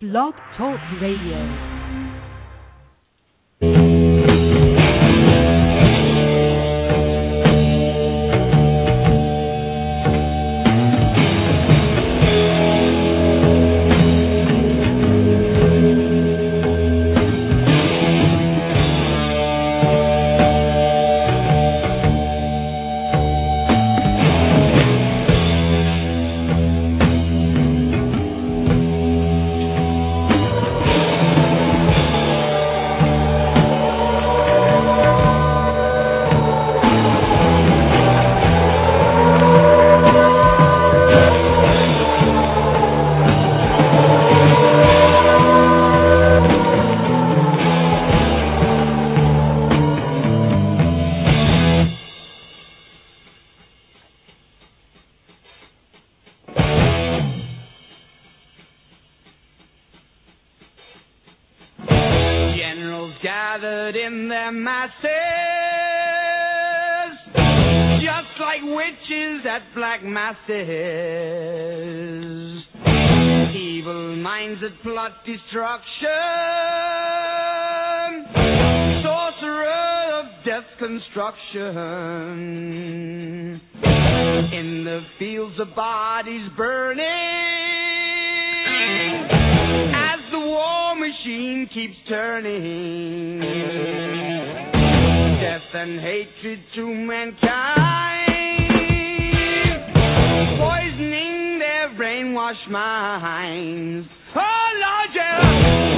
Blog Talk Radio. Evil minds that plot destruction, sorcerer of death construction, in the fields of bodies burning, as the war machine keeps turning, death and hatred to mankind, poisoning their brainwashed minds. Oh, Lord, yeah.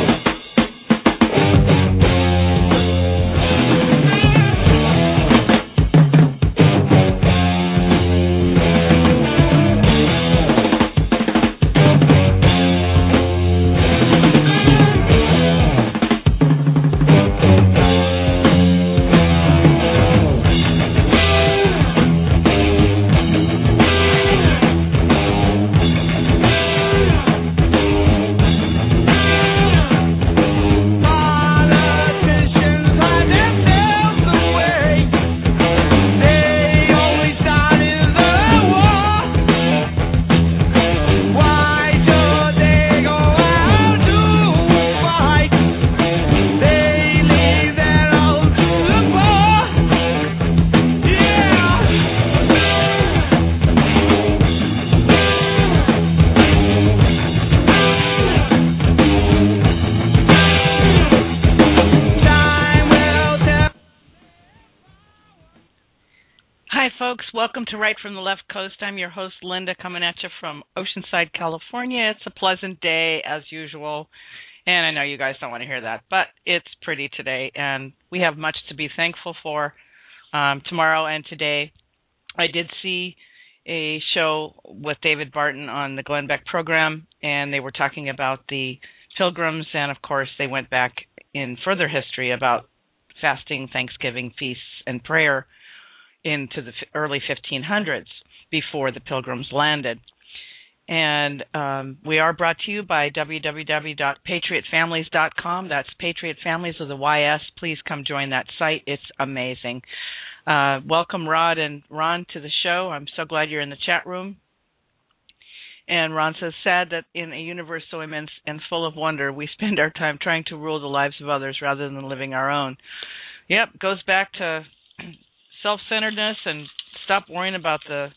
Welcome to Right from the Left Coast. I'm your host, Linda, coming at you from Oceanside, California. It's a pleasant day, as usual, and I know you guys don't want to hear that, but it's pretty today, and we have much to be thankful for tomorrow and today. I did see a show with David Barton on the Glenn Beck program, and they were talking about the Pilgrims, and of course they went back in further history about fasting, Thanksgiving, feasts, and prayer into the early 1500s before the Pilgrims landed. And we are brought to you by www.patriotfamilies.com. That's Patriot Families with a YS. Please come join that site. It's amazing. Welcome, Rod and Ron, to the show. I'm so glad you're in the chat room. And Ron says, sad that in a universe so immense and full of wonder, we spend our time trying to rule the lives of others rather than living our own. Yep, goes back to self-centeredness and stop worrying about the,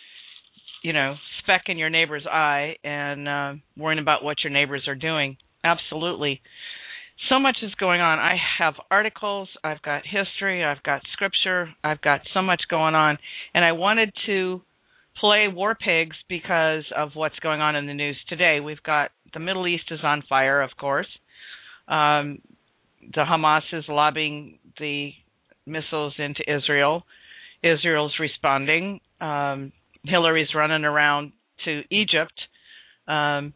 speck in your neighbor's eye and worrying about what your neighbors are doing. Absolutely. So much is going on. I have articles, I've got history, I've got scripture, I've got so much going on. And I wanted to play War Pigs because of what's going on in the news today. We've got the Middle East is on fire, of course. The Hamas is lobbing the missiles into Israel. Israel's responding. Hillary's running around to Egypt trying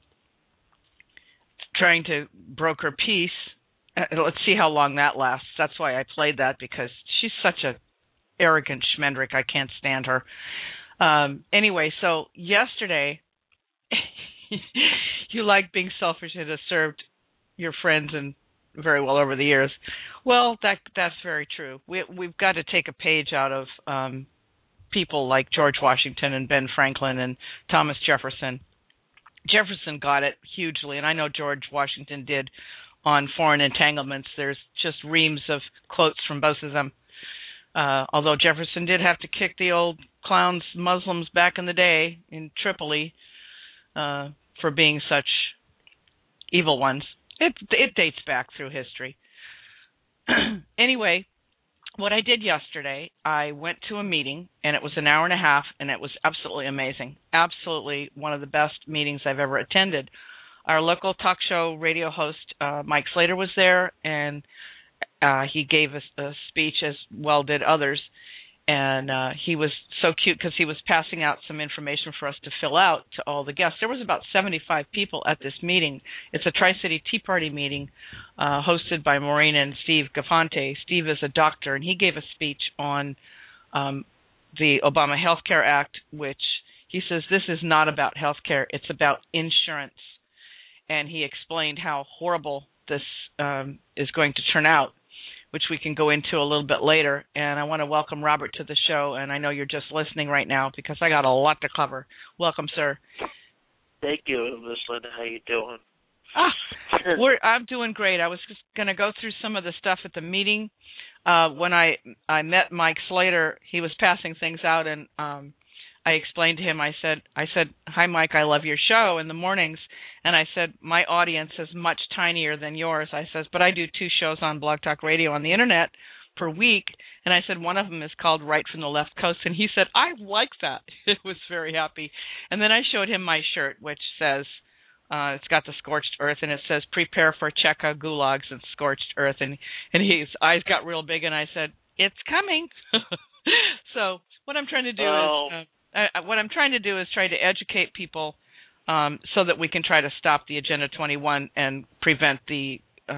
to broker peace. Let's see how long that lasts. That's why I played that, because she's such a arrogant schmendrick. I can't stand her. Anyway, so yesterday, you like being selfish. It has served your friends and very well over the years. Well, that's very true. We've got to take a page out of people like George Washington and Ben Franklin and Thomas Jefferson Jefferson got it hugely, and I know George Washington did on foreign entanglements. There's just reams of quotes from both of them. Although Jefferson did have to kick the old clowns, Muslims back in the day in Tripoli for being such evil ones. It dates back through history. Anyway, what I did yesterday, I went to a meeting, and it was an hour and a half, and it was absolutely amazing. Absolutely one of the best meetings I've ever attended. Our local talk show radio host, Mike Slater, was there, and he gave us a speech, as well did others. And he was so cute because he was passing out some information for us to fill out to all the guests. There was about 75 people at this meeting. It's a Tri-City Tea Party meeting hosted by Maureen and Steve Gaffante. Steve is a doctor, and he gave a speech on the Obama Health Care Act, which he says this is not about health care, it's about insurance. And he explained how horrible this is going to turn out, which we can go into a little bit later. And I want to welcome Robert to the show, and I know you're just listening right now because I got a lot to cover. Welcome, sir. Thank you, Miss Linda. How you doing? I'm doing great. I was just going to go through some of the stuff at the meeting. When I met Mike Slater, he was passing things out, and I explained to him, I said, "Hi, Mike, I love your show in the mornings." And I said, "My audience is much tinier than yours." I says, "But I do 2 shows on Blog Talk Radio on the Internet per week." And I said, "One of them is called Right from the Left Coast." And he said, "I like that." It was very happy. And then I showed him my shirt, which says, it's got the scorched earth, and it says, "Prepare for Cheka, gulags, and scorched earth." And his eyes got real big, and I said, "It's coming." So what I'm trying to do is try to educate people so that we can try to stop the Agenda 21 and prevent the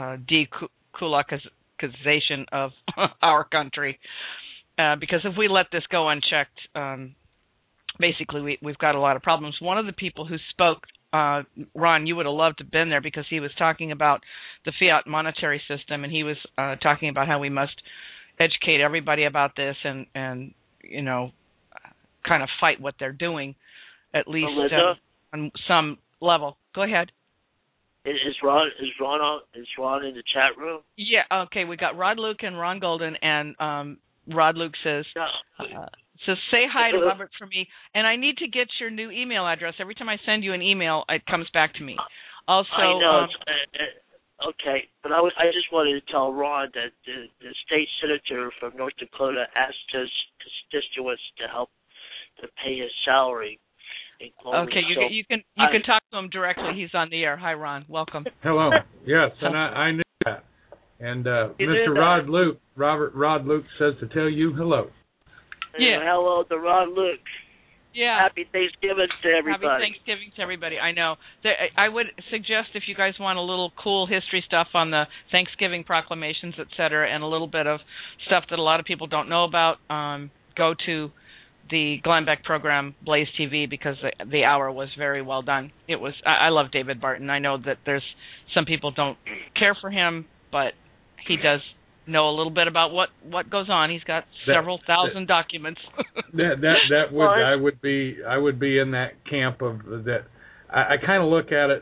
dekulakization of our country. Because if we let this go unchecked, basically we've got a lot of problems. One of the people who spoke, Ron, you would have loved to have been there because he was talking about the fiat monetary system, and he was talking about how we must educate everybody about this and you know, kind of fight what they're doing, at least on some level. Go ahead. Is Ron in the chat room? Yeah. Okay. We got Rod Luke and Ron Golden, and Rod Luke says, "Say hi to Robert for me, and I need to get your new email address. Every time I send you an email, it comes back to me." Also, I know. Okay, but I just wanted to tell Ron that the state senator from North Dakota asked his constituents to help to pay his salary. Okay, you can talk to him directly. He's on the air. Hi, Ron. Welcome. Hello. Yes, and I knew that. And Mr. Rod Luke, Rod Luke says to tell you hello. Yeah. Hello to Rod Luke. Yeah. Happy Thanksgiving to everybody. Happy Thanksgiving to everybody. I know. I would suggest if you guys want a little cool history stuff on the Thanksgiving proclamations, et cetera, and a little bit of stuff that a lot of people don't know about, go to the Glenn Beck program, Blaze TV, because the hour was very well done. It was. I love David Barton. I know that there's some people don't care for him, but he does know a little bit about what goes on. He's got several thousand documents. I would be in that camp of that. I kind of look at it,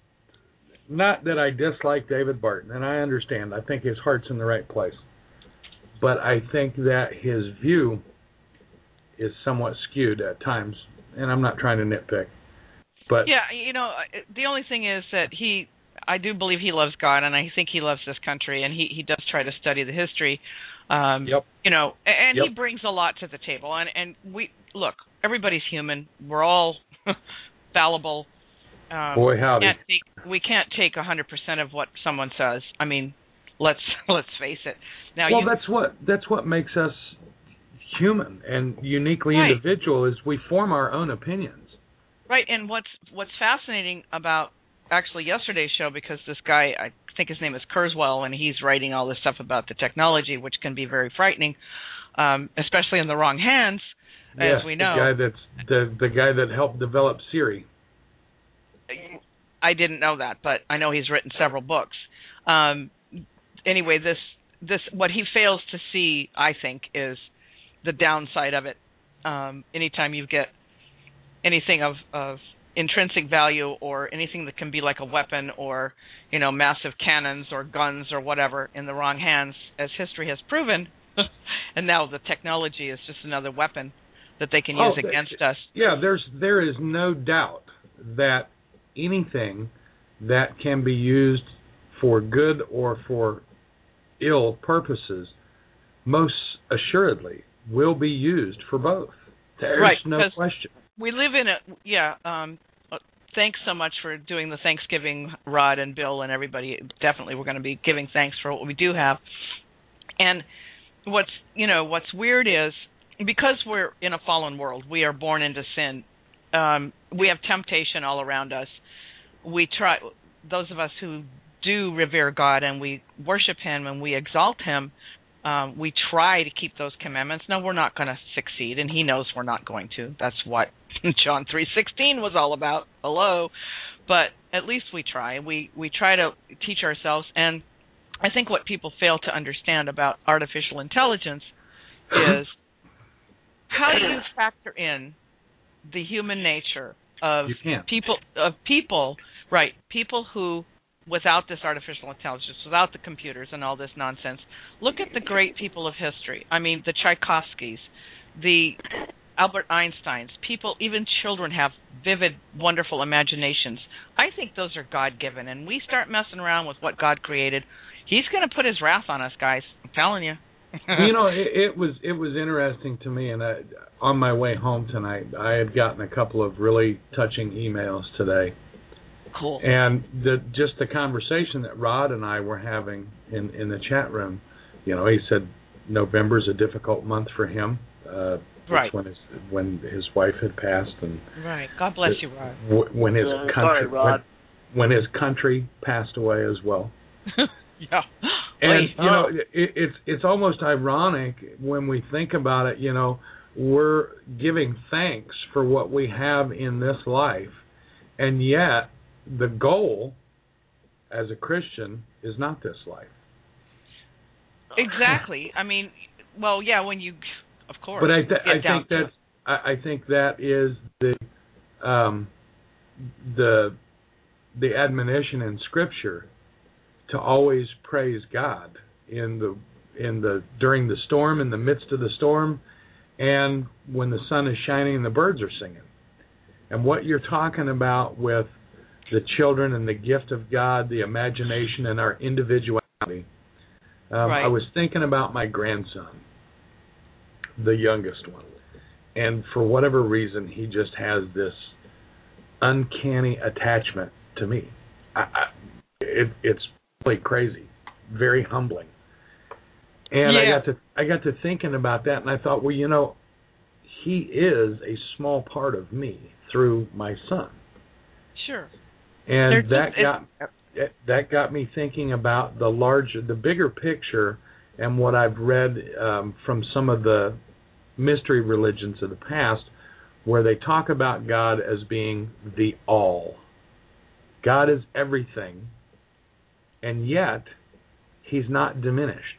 not that I dislike David Barton, and I understand. I think his heart's in the right place, but I think that his view is somewhat skewed at times, and I'm not trying to nitpick. But yeah, you know, the only thing is that I do believe he loves God, and I think he loves this country, and he does try to study the history. Yep. You know, and he brings a lot to the table. And we look, everybody's human. We're all fallible. Boy, howdy. We can't take 100% of what someone says. I mean, let's face it. Now, that's what makes us human and uniquely individual is we form our own opinions. Right, and what's fascinating about actually yesterday's show, because this guy, I think his name is Kurzweil, and he's writing all this stuff about the technology, which can be very frightening, especially in the wrong hands, as we know. The guy that helped develop Siri. I didn't know that, but I know he's written several books. Anyway, this what he fails to see, I think, is the downside of it. Anytime you get anything of intrinsic value or anything that can be like a weapon or, massive cannons or guns or whatever in the wrong hands, as history has proven. And now the technology is just another weapon that they can use against us. Yeah, there is no doubt that anything that can be used for good or for ill purposes, most assuredly, will be used for both. There's no question. We live in thanks so much for doing the Thanksgiving, Rod and Bill and everybody. Definitely we're going to be giving thanks for what we do have. And what's weird is, because we're in a fallen world, we are born into sin. We have temptation all around us. Those of us who do revere God and we worship Him and we exalt Him, we try to keep those commandments. No, we're not going to succeed, and He knows we're not going to. That's what John 3:16 was all about. Hello. But at least we try. We try to teach ourselves. And I think what people fail to understand about artificial intelligence is how do you factor in the human nature of people who, without this artificial intelligence, without the computers and all this nonsense, look at the great people of history. I mean, the Tchaikovskys, the Albert Einsteins, people, even children have vivid, wonderful imaginations. I think those are God-given, and we start messing around with what God created, He's going to put His wrath on us, guys. I'm telling you. It was interesting to me, and on my way home tonight, I had gotten a couple of really touching emails today. Cool. And just the conversation that Rod and I were having in the chat room, he said November's a difficult month for him. Right. When his wife had passed, and right. God bless you, Rod. When his country passed away as well. Yeah. And it's almost ironic when we think about it. We're giving thanks for what we have in this life, and yet the goal as a Christian is not this life. Exactly. I mean, well, yeah, when you, of course. But I think that is the admonition in Scripture to always praise God in the during the storm, in the midst of the storm, and when the sun is shining and the birds are singing. And what you're talking about with the children and the gift of God, the imagination and our individuality. Right. I was thinking about my grandson, the youngest one, and for whatever reason, he just has this uncanny attachment to me. It's really crazy, very humbling. And yeah. I got to thinking about that, and I thought, well, he is a small part of me through my son. Sure. And that got me thinking about the bigger picture, and what I've read from some of the mystery religions of the past, where they talk about God as being the all. God is everything, and yet He's not diminished.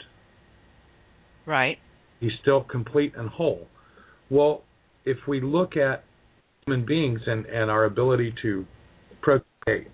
Right. He's still complete and whole. Well, if we look at human beings and our ability to procreate,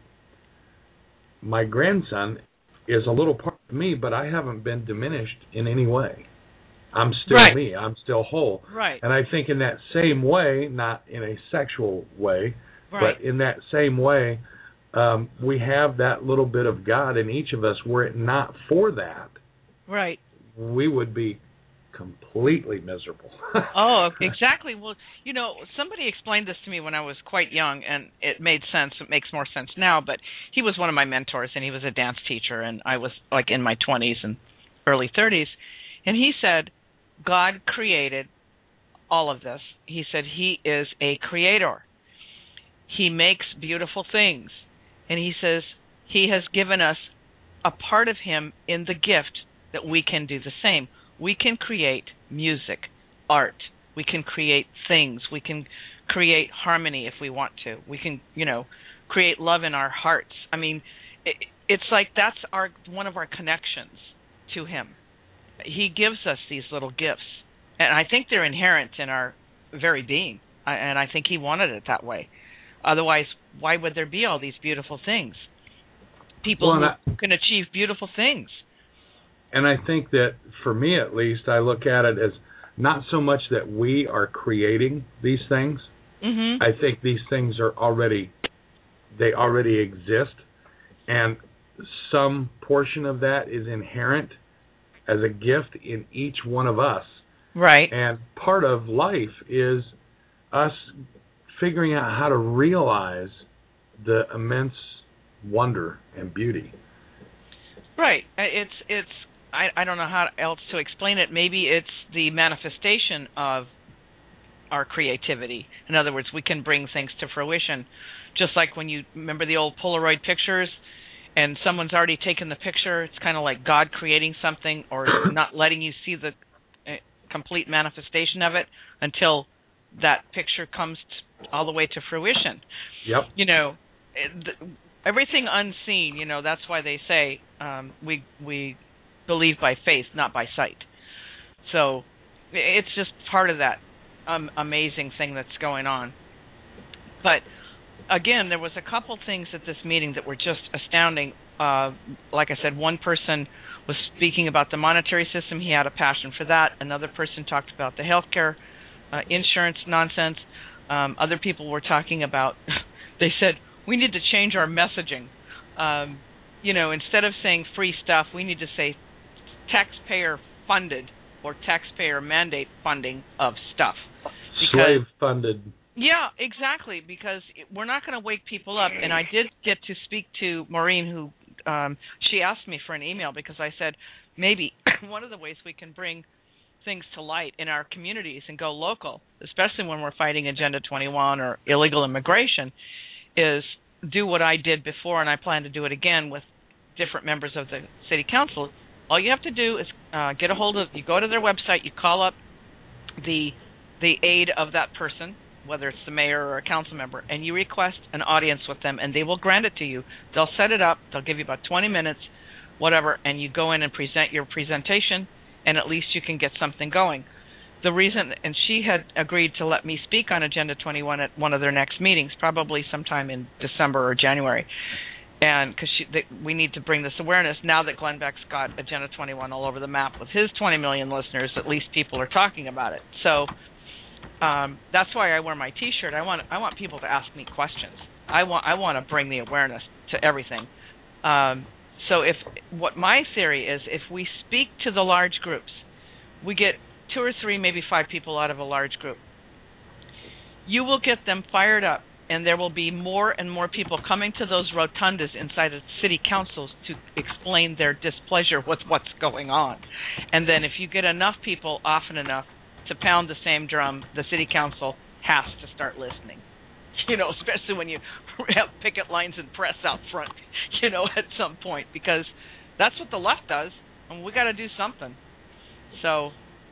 my grandson is a little part of me, but I haven't been diminished in any way. I'm still right. me. I'm still whole. Right. And I think in that same way, not in a sexual way, right. but in that same way, we have that little bit of God in each of us. Were it not for that, right, we would be completely miserable. Oh, exactly. Well, somebody explained this to me when I was quite young, and it made sense. It makes more sense now, but he was one of my mentors, and he was a dance teacher, and I was like in my 20s and early 30s, and he said, God created all of this. He said He is a creator. He makes beautiful things, and He says He has given us a part of Him in the gift that we can do the same. We can create music, art. We can create things. We can create harmony if we want to. We can, create love in our hearts. I mean, it's like that's one of our connections to Him. He gives us these little gifts, and I think they're inherent in our very being, and I think He wanted it that way. Otherwise, why would there be all these beautiful things? People who can achieve beautiful things. And I think that, for me at least, I look at it as not so much that we are creating these things. Mm-hmm. I think these things are already exist, and some portion of that is inherent as a gift in each one of us. Right. And part of life is us figuring out how to realize the immense wonder and beauty. Right. It's I don't know how else to explain it. Maybe it's the manifestation of our creativity. In other words, we can bring things to fruition. Just like when you remember the old Polaroid pictures and someone's already taken the picture, it's kind of like God creating something or not letting you see the complete manifestation of it until that picture comes all the way to fruition. Yep. You know, everything unseen, you know, that's why they say we believe by faith, not by sight. So it's just part of that amazing thing that's going on. But again, there was a couple things at this meeting that were just astounding. Like I said, one person was speaking about the monetary system. He had a passion for that. Another person talked about the healthcare insurance nonsense. Other people were talking about, they said, we need to change our messaging. You know, instead of saying free stuff, we need to say taxpayer funded or taxpayer mandate funding of stuff. Slave funded. Yeah, exactly, because we're not going to wake people up. And I did get to speak to Maureen, who she asked me for an email because I said maybe one of the ways we can bring things to light in our communities and go local, especially when we're fighting Agenda 21 or illegal immigration, is do what I did before, and I plan to do it again with different members of the city council. All you have to do is get a hold of, you go to their website, you call up the aide of that person, whether it's the mayor or a council member, and you request an audience with them, and they will grant it to you. They'll set it up. They'll give you about 20 minutes, whatever, and you go in and present your presentation, and at least you can get something going. The reason, and she had agreed to let me speak on Agenda 21 at one of their next meetings, probably sometime in December or January, and because we need to bring this awareness. Now that Glenn Beck's got Agenda 21 all over the map with his 20 million listeners, at least people are talking about it. So that's why I wear my T-shirt. I want people to ask me questions. I want to bring the awareness to everything. So what my theory is, if we speak to the large groups, we get 2 or 3, maybe 5 people out of a large group. You will get them fired up, and there will be more and more people coming to those rotundas inside of city councils to explain their displeasure with what's going on. And then if you get enough people often enough to pound the same drum, the city council has to start listening. You know, especially when you have picket lines and press out front, you know, at some point, because that's what the left does, and we got to do something. So,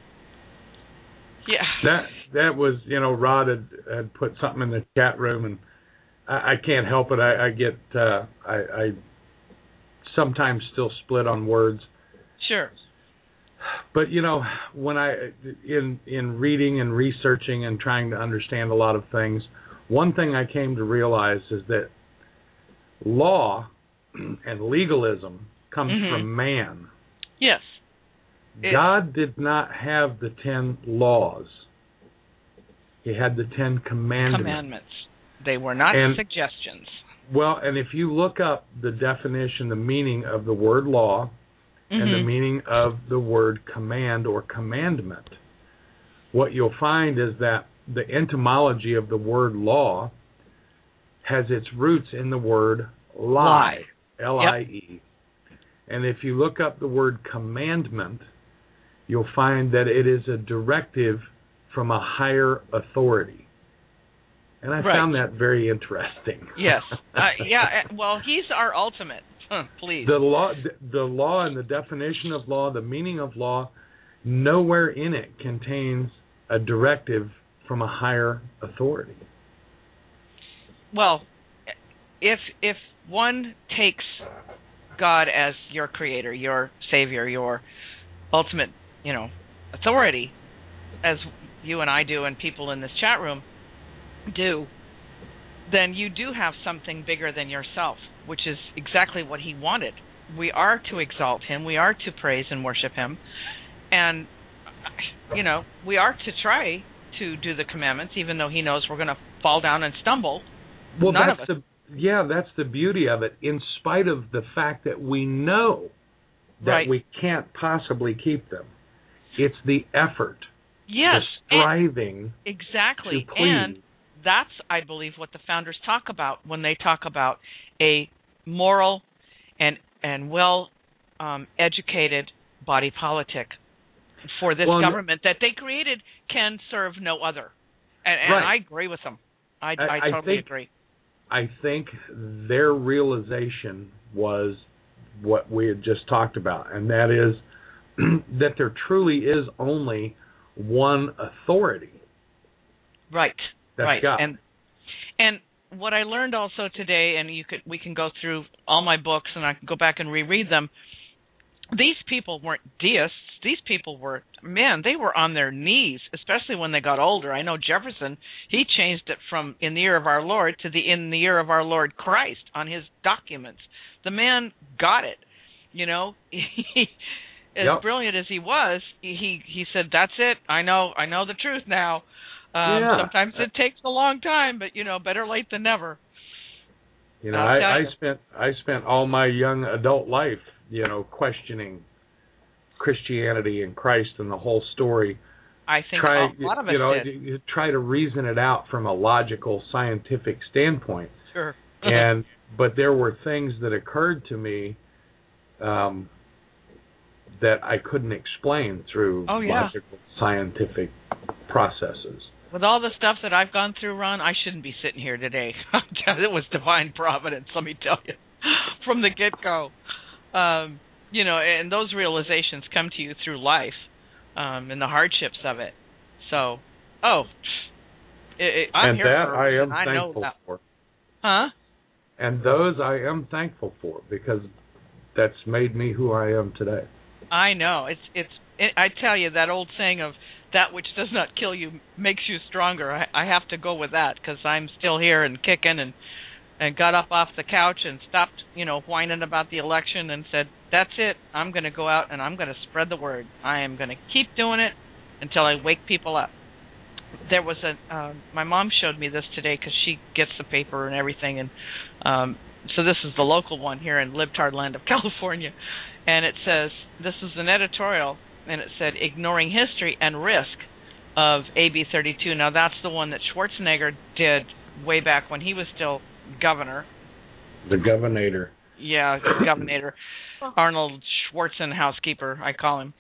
yeah. That was, you know, Rod had put something in the chat room, and I can't help it. I sometimes still split on words. Sure. But, you know, when in reading and researching and trying to understand a lot of things, one thing I came to realize is that law and legalism comes from man. Yes. God did not have the 10 laws. He had the 10 commandments. They were not suggestions. Well, and if you look up the definition, the meaning of the word law, and the meaning of the word command or commandment, what you'll find is that the etymology of the word law has its roots in the word lie, L-I-E. Yep. And if you look up the word commandment, you'll find that it is a directive from a higher authority. And I found that very interesting. Yes. Well, he's our ultimate. Please. The law and the definition of law, the meaning of law, nowhere in it contains a directive from a higher authority. Well, if one takes God as your creator, your savior, your ultimate, you know, authority, as you and I do and people in this chat room do, then you do have something bigger than yourself, which is exactly what he wanted. We are to exalt him. We are to praise and worship him. And, we are to try to do the commandments, even though he knows we're going to fall down and stumble. Well, None of us. That's the beauty of it, in spite of the fact that we know that we can't possibly keep them. It's the effort, the striving exactly. to please. And that's, I believe, what the founders talk about when they talk about a moral and well educated body politic for this government that they created can serve no other. And I agree with them. I totally agree. I think their realization was what we had just talked about, and that is that there truly is only one authority. Right. That's right. God. And what I learned also today, and we can go through all my books and I can go back and reread them. These people weren't deists. These people were, they were on their knees, especially when they got older. I know Jefferson, he changed it from in the year of our Lord to in the year of our Lord Christ on his documents. The man got it. As brilliant as he was, he said, "That's it. I know the truth now." Sometimes it takes a long time, but better late than never. I spent all my young adult life, questioning Christianity and Christ and the whole story. I think a lot of us did. You try to reason it out from a logical, scientific standpoint. Sure. But there were things that occurred to me that I couldn't explain through logical, scientific processes. With all the stuff that I've gone through, Ron, I shouldn't be sitting here today. It was divine providence, let me tell you, from the get-go. And those realizations come to you through life and the hardships of it. So, I'm here for I am thankful for. Huh? And those I am thankful for, because that's made me who I am today. I know. I tell you, that old saying of that which does not kill you makes you stronger. I have to go with that, because I'm still here and kicking and got up off the couch and stopped, whining about the election and said, that's it. I'm going to go out and I'm going to spread the word. I am going to keep doing it until I wake people up. There was my mom showed me this today because she gets the paper and everything, and so this is the local one here in Libtard land of California, and it says, this is an editorial, and it said, ignoring history and risk of AB 32. Now that's the one that Schwarzenegger did way back when he was still governor. The governor. Yeah, the governor. Arnold Schwarzen housekeeper, I call him.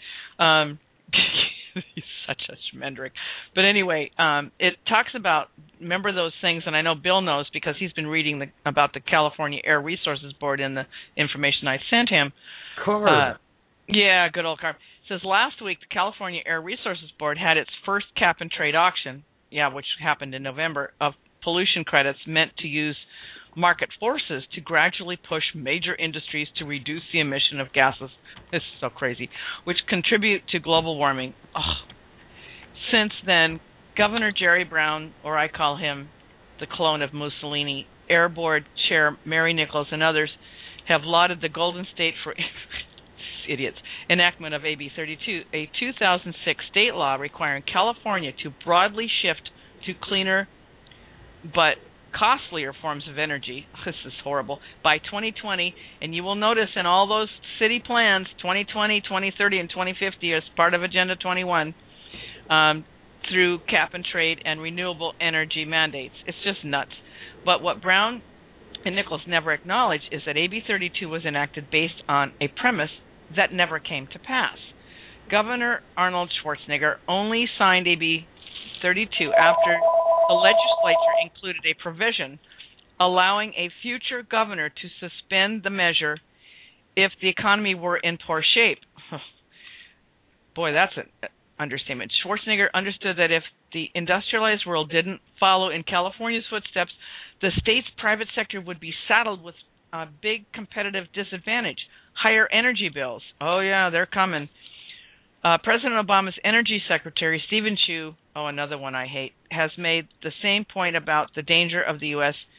He's such a schmendrick. But anyway, it talks about, remember those things, and I know Bill knows because he's been reading about the California Air Resources Board in the information I sent him. Carb. Yeah, good old Carb. It says last week the California Air Resources Board had its first cap-and-trade auction, which happened in November, of pollution credits meant to use market forces to gradually push major industries to reduce the emission of gases. This is so crazy, which contribute to global warming. Since then, Governor Jerry Brown, or I call him the clone of Mussolini, Air Board Chair Mary Nichols, and others have lauded the Golden State for idiots enactment of AB 32, a 2006 state law requiring California to broadly shift to cleaner but costlier forms of energy. This is horrible. By 2020, and you will notice in all those city plans, 2020, 2030, and 2050 as part of Agenda 21, through cap and trade and renewable energy mandates. It's just nuts. But what Brown and Nichols never acknowledged is that AB 32 was enacted based on a premise that never came to pass. Governor Arnold Schwarzenegger only signed AB 32 after the legislature included a provision allowing a future governor to suspend the measure if the economy were in poor shape. Boy, that's an understatement. Schwarzenegger understood that if the industrialized world didn't follow in California's footsteps, the state's private sector would be saddled with a big competitive disadvantage, higher energy bills. Oh, yeah, they're coming. President Obama's Energy Secretary, Stephen Chu, another one I hate, has made the same point about the danger of the U.S.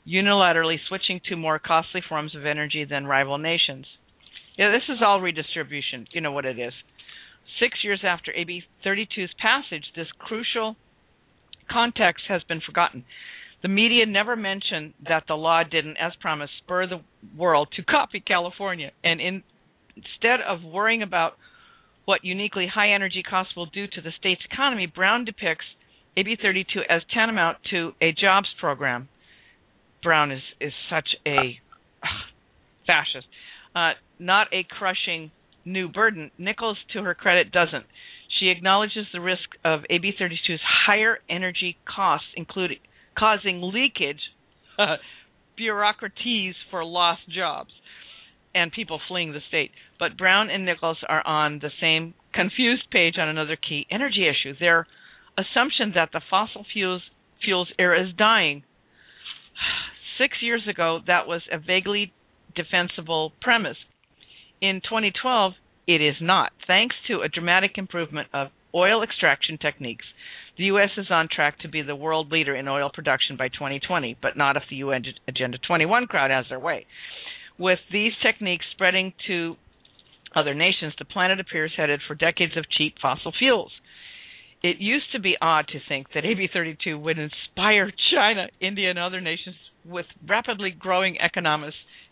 unilaterally switching to more costly forms of energy than rival nations. Yeah, this is all redistribution. You know what it is. 6 years after AB 32's passage, this crucial context has been forgotten. The media never mentioned that the law didn't, as promised, spur the world to copy California. And instead of worrying about what uniquely high energy costs will do to the state's economy, Brown depicts AB 32 as tantamount to a jobs program. Brown is such a fascist. Not a crushing new burden. Nichols, to her credit, doesn't. She acknowledges the risk of AB 32's higher energy costs, including causing leakage, bureaucraties for lost jobs, and people fleeing the state. But Brown and Nichols are on the same confused page on another key energy issue. Their assumption that the fossil fuels era is dying. 6 years ago, that was a vaguely defensible premise. In 2012, it is not. Thanks to a dramatic improvement of oil extraction techniques, the U.S. is on track to be the world leader in oil production by 2020, but not if the UN Agenda 21 crowd has their way. With these techniques spreading to other nations, the planet appears headed for decades of cheap fossil fuels. It used to be odd to think that AB 32 would inspire China, India, and other nations with rapidly growing economies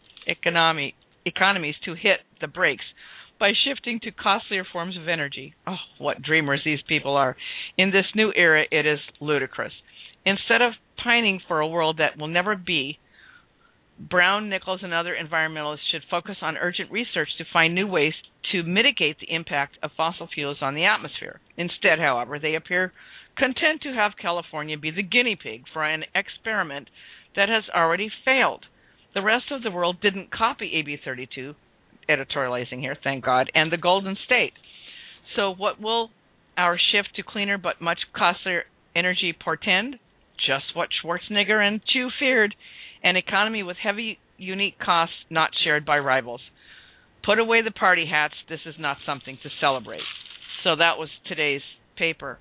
to hit the brakes by shifting to costlier forms of energy. Oh, what dreamers these people are. In this new era, it is ludicrous. Instead of pining for a world that will never be, Brown, Nichols, and other environmentalists should focus on urgent research to find new ways to mitigate the impact of fossil fuels on the atmosphere. Instead, however, they appear content to have California be the guinea pig for an experiment that has already failed. The rest of the world didn't copy AB 32, editorializing here, thank God, and the Golden State. So what will our shift to cleaner but much costlier energy portend? Just what Schwarzenegger and Chu feared, an economy with heavy, unique costs not shared by rivals. Put away the party hats. This is not something to celebrate. So that was today's paper.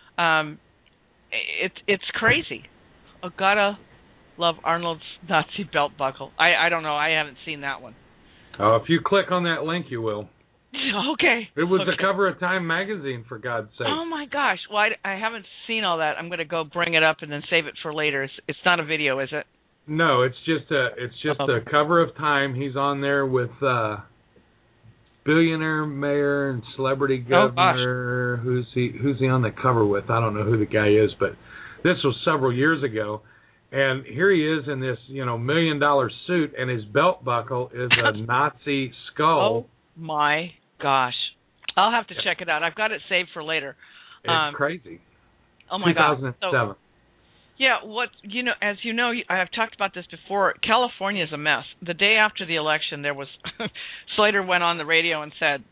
It's crazy. Oh, gotta love Arnold's Nazi belt buckle. I don't know. I haven't seen that one. Oh, if you click on that link, you will. Okay. It was the cover of Time magazine, for God's sake. Oh my gosh! Well, I haven't seen all that. I'm going to go bring it up and then save it for later. It's not a video, is it? No, it's just a cover of Time. He's on there with billionaire mayor and celebrity governor. Who's he on the cover with? I don't know who the guy is, but this was several years ago. And here he is in this, $1 million suit, and his belt buckle is a Nazi skull. Oh my gosh! I'll have to check it out. I've got it saved for later. It's crazy. Oh my God! 2007. Yeah, as you know, I have talked about this before. California is a mess. The day after the election, there was Slater went on the radio and said,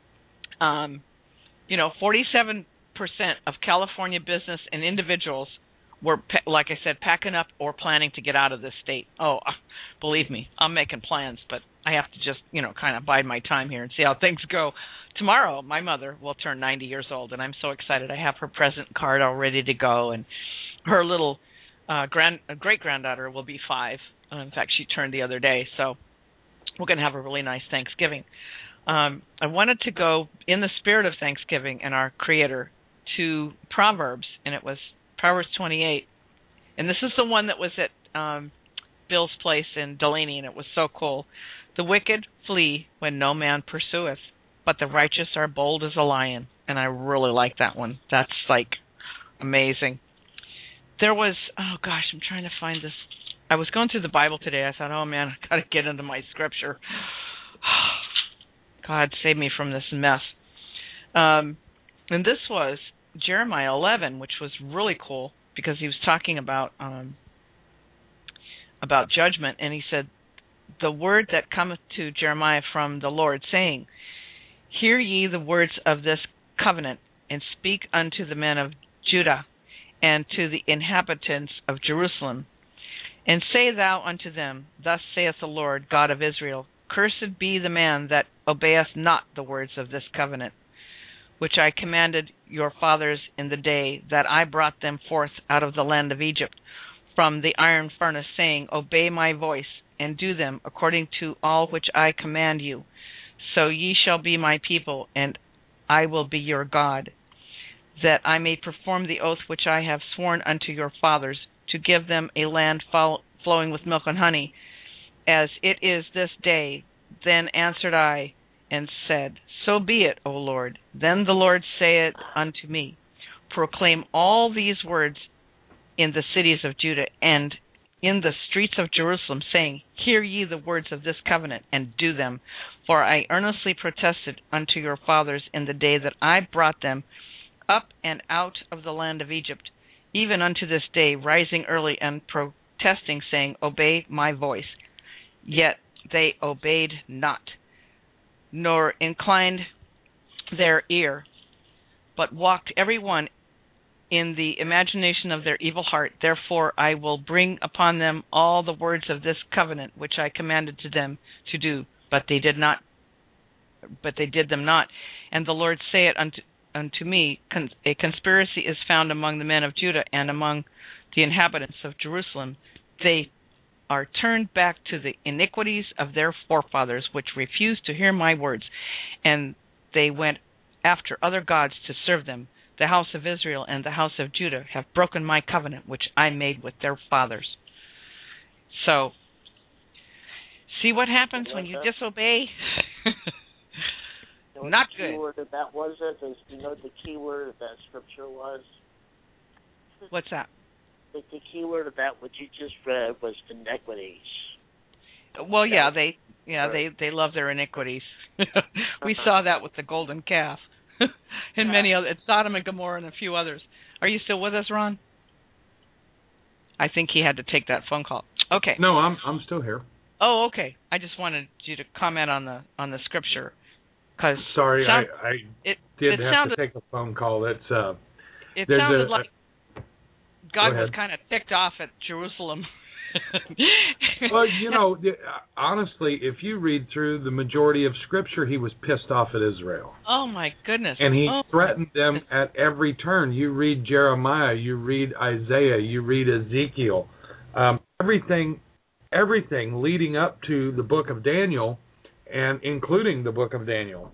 47% of California business and individuals were, like I said, packing up or planning to get out of this state. Oh, believe me, I'm making plans, but I have to just, kind of bide my time here and see how things go. Tomorrow, my mother will turn 90 years old, and I'm so excited. I have her present card all ready to go, and her little great-granddaughter will be 5. In fact, she turned the other day, so we're going to have a really nice Thanksgiving. I wanted to go, in the spirit of Thanksgiving and our Creator, to Proverbs, and it was Proverbs 28. And this is the one that was at Bill's place in Delaney, and it was so cool. The wicked flee when no man pursueth, but the righteous are bold as a lion. And I really like that one. That's, amazing. There was, I'm trying to find this. I was going through the Bible today. I thought, oh, man, I got to get into my scripture. God, save me from this mess. And this was Jeremiah 11, which was really cool because he was talking about judgment, and he said, the word that cometh to Jeremiah from the Lord, saying, hear ye the words of this covenant, and speak unto the men of Judah, and to the inhabitants of Jerusalem, and say thou unto them, thus saith the Lord God of Israel, cursed be the man that obeyeth not the words of this covenant, which I commanded your fathers in the day that I brought them forth out of the land of Egypt. from the iron furnace, saying, Obey my voice, and do them according to all which I command you. So ye shall be my people, and I will be your God, that I may perform the oath which I have sworn unto your fathers, to give them a land flowing with milk and honey, as it is this day. Then answered I, and said, So be it, O Lord. Then the Lord saith unto me, Proclaim all these words in the cities of Judah and in the streets of Jerusalem, saying, Hear ye the words of this covenant, and do them. For I earnestly protested unto your fathers in the day that I brought them up and out of the land of Egypt, even unto this day, rising early and protesting, saying, Obey my voice. Yet they obeyed not, nor inclined their ear, but walked every one in the imagination of their evil heart. Therefore I will bring upon them all the words of this covenant which I commanded to them to do, but they did them not. And the Lord saith unto me, A conspiracy is found among the men of Judah and among the inhabitants of Jerusalem. They are turned back to the iniquities of their forefathers, which refused to hear my words, and they went after other gods to serve them. The house of Israel and the house of Judah have broken my covenant, which I made with their fathers. So, see what happens when you disobey? Not good. The key word of that was it? You know the key word of that scripture was? What's that? The key word of that, what you just read, was iniquities. Well, yeah, they love their iniquities. We saw that with the golden calf, and many other, Sodom and Gomorrah, and a few others. Are you still with us, Ron? I think he had to take that phone call. Okay. No, I'm still here. Oh, okay. I just wanted you to comment on the scripture. Sorry, I did have to take a phone call. It sounded like God was kind of ticked off at Jerusalem. Well, honestly, if you read through the majority of Scripture, he was pissed off at Israel. Oh, my goodness. And he threatened them at every turn. You read Jeremiah, you read Isaiah, you read Ezekiel. Everything leading up to the book of Daniel, and including the book of Daniel,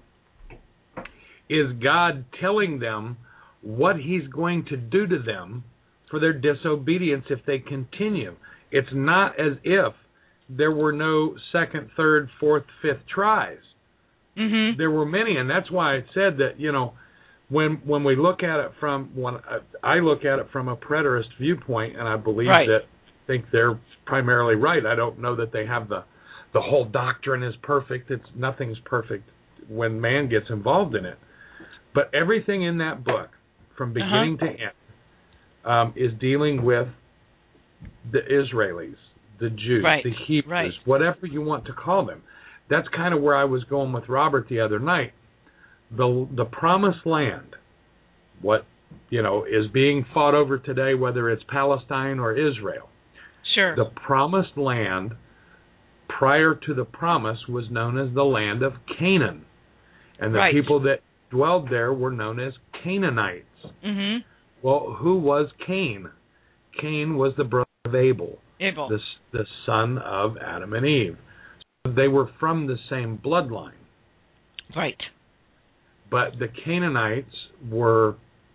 is God telling them what he's going to do to them for their disobedience if they continue. It's not as if there were no second, third, fourth, fifth tries. Mm-hmm. There were many, and that's why I said that, when we look at it I look at it from a preterist viewpoint, and I believe think they're primarily right. I don't know that they have the whole doctrine is perfect. Nothing's perfect when man gets involved in it. But everything in that book, from beginning to end, is dealing with the Israelis, the Jews, the Hebrews, whatever you want to call them. That's kind of where I was going with Robert the other night. The promised land, what is being fought over today, whether it's Palestine or Israel. Sure. The promised land prior to the promise was known as the land of Canaan. And the people that dwelled there were known as Canaanites. Mm-hmm. Well, who was Cain? Cain was the brother of Abel. The son of Adam and Eve. So they were from the same bloodline. Right. But the Canaanites were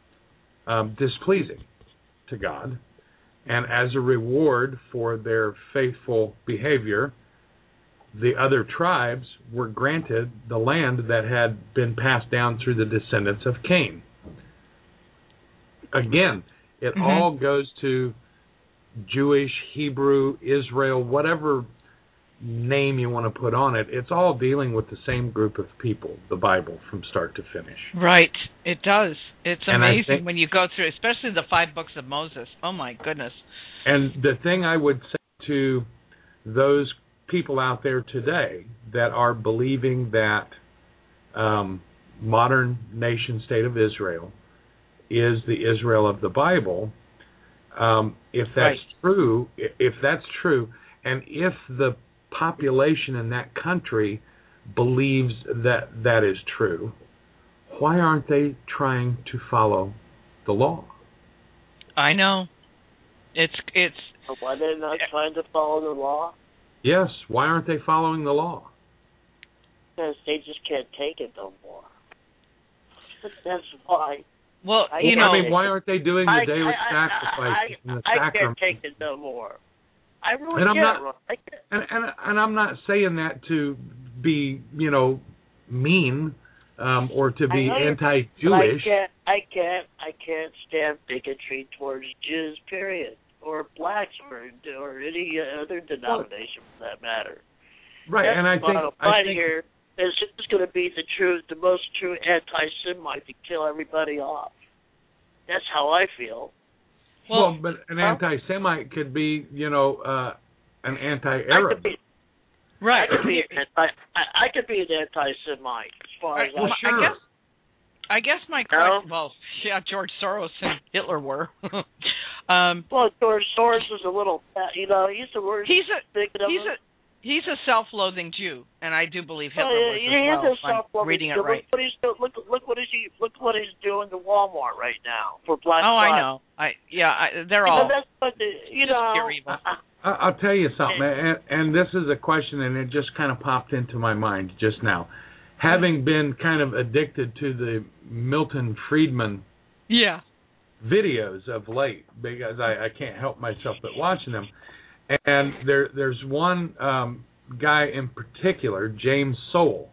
displeasing to God. And as a reward for their faithful behavior, the other tribes were granted the land that had been passed down through the descendants of Cain. Again, it all goes to Jewish, Hebrew, Israel, whatever name you want to put on it. It's all dealing with the same group of people, the Bible, from start to finish. Right. It does. It's amazing when you go through, especially the 5 books of Moses. Oh, my goodness. And the thing I would say to those people out there today that are believing that modern nation state of Israel is the Israel of the Bible, if that's true, and if the population in that country believes that that is true, why aren't they trying to follow the law? I know. It's Why they're not trying to follow the law? Yes. Why aren't they following the law? Because they just can't take it no more. That's why. Well, I mean, why aren't they doing the daily sacrifices and the I sacraments? can't take it no more. I really And I'm can't. not, and I'm not saying that to be, mean or to be anti-Jewish. I can't stand bigotry towards Jews, period, or blacks, or any other denomination for that matter. Right, That's and I think here is it's going to be the most true anti-Semite to kill everybody off. That's how I feel. Well, but an anti-Semite could be, an anti-Arab. Right. I could be an anti-Semite as far as sure. I guess my question. Well, yeah, George Soros and Hitler were. Well, George Soros is a little, he's the worst. He's a self-loathing Jew, and I do believe Hitler was he is a self-loathing reading it Jew. right. Look what he's doing to Walmart right now for Black Friday. I know. They're all. That's what evil. I'll tell you something, and this is a question, and it just kind of popped into my mind just now. Having been kind of addicted to the Milton Friedman videos of late, because I can't help myself but watching them, and there's one guy in particular, James Sowell,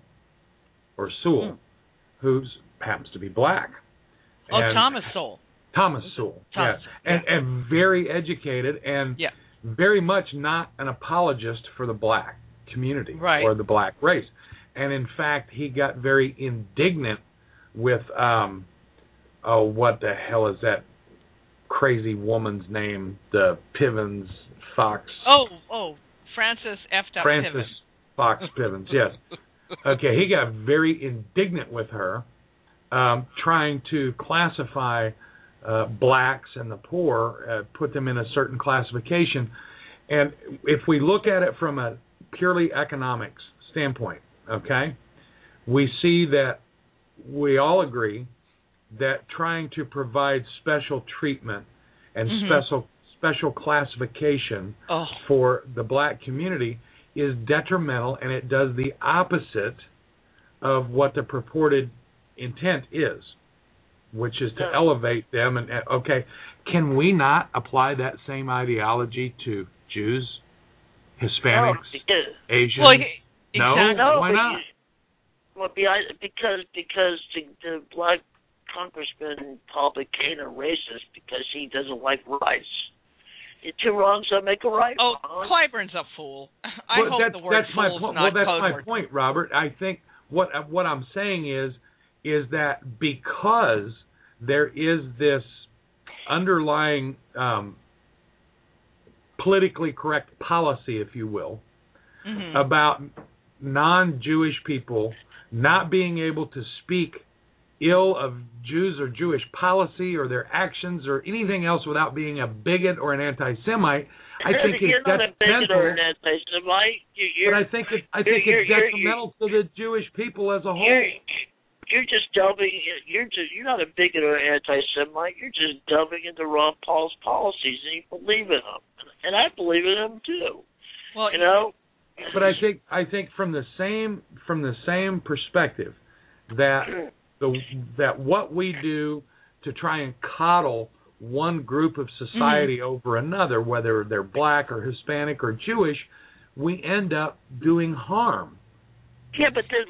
who happens to be black. Thomas Sowell. Thomas Sowell, and very educated and very much not an apologist for the black community or the black race. And in fact, he got very indignant with, what the hell is that crazy woman's name? The Pivens Fox. Frances F. Frances Pivens. Fox Pivens, yes. Okay, he got very indignant with her, trying to classify blacks and the poor, put them in a certain classification. And if we look at it from a purely economics standpoint, okay, we see that we all agree that trying to provide special treatment and special classification for the black community is detrimental, and it does the opposite of what the purported intent is, which is to elevate them. And can we not apply that same ideology to Jews, Hispanics, Asians? Well, no, why not? Because the black congressman Paul McCain are racist because he doesn't like rice. Two wrongs don't make a right. Clyburn's a fool. I hope the word fool's not that's code my word. point, Robert. I think what I'm saying is that because there is this underlying politically correct policy, if you will, about non-Jewish people not being able to speak ill of Jews or Jewish policy or their actions or anything else without being a bigot or an anti-Semite, I think it's detrimental. You're not a bigot or an anti-Semite. But I think it's detrimental to the Jewish people as a whole. You're just delving. You're not a bigot or an anti-Semite. You're just delving into Ron Paul's policies, and you believe in them, and I believe in them too. Well, But I think from the same perspective that what we do to try and coddle one group of society over another, whether they're black or Hispanic or Jewish, we end up doing harm. Yeah, but then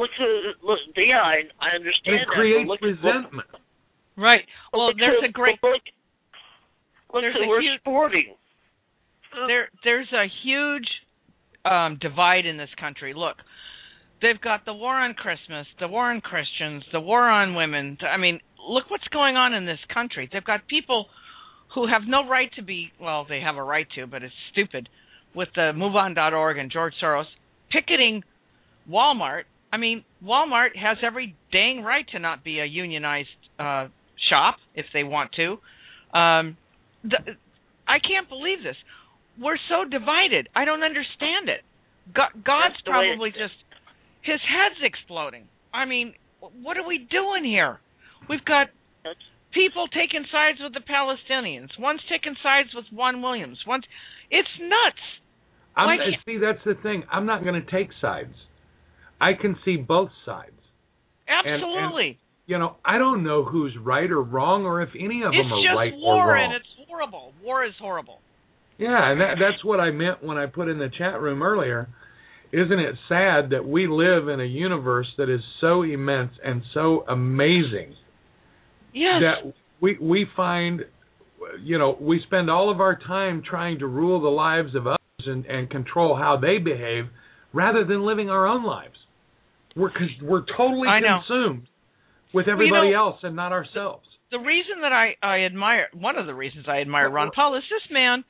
I understand it creates resentment. Right. Well, there's a great. We're sporting. There's a huge divide in this country. Look, they've got the war on Christmas, the war on Christians, the war on women. I mean, look what's going on in this country. They've got people who have no right to be, well, they have a right to, but it's stupid, with the MoveOn.org and George Soros picketing Walmart. I mean, Walmart has every dang right to not be a unionized shop if they want to. I can't believe this. We're so divided. I don't understand it. God's probably just, his head's exploding. I mean, what are we doing here? We've got people taking sides with the Palestinians. One's taking sides with Juan Williams. It's nuts. See, that's the thing. I'm not going to take sides. I can see both sides. Absolutely. And, I don't know who's right or wrong, or if any of them are right or wrong. It's just war, and it's horrible. War is horrible. Yeah, and that's what I meant when I put in the chat room earlier. Isn't it sad that we live in a universe that is so immense and so amazing? Yes. That we find, we spend all of our time trying to rule the lives of others and control how they behave, rather than living our own lives. We're totally consumed with everybody else and not ourselves. The reason that I admire, one of the reasons I admire Ron Paul is this man.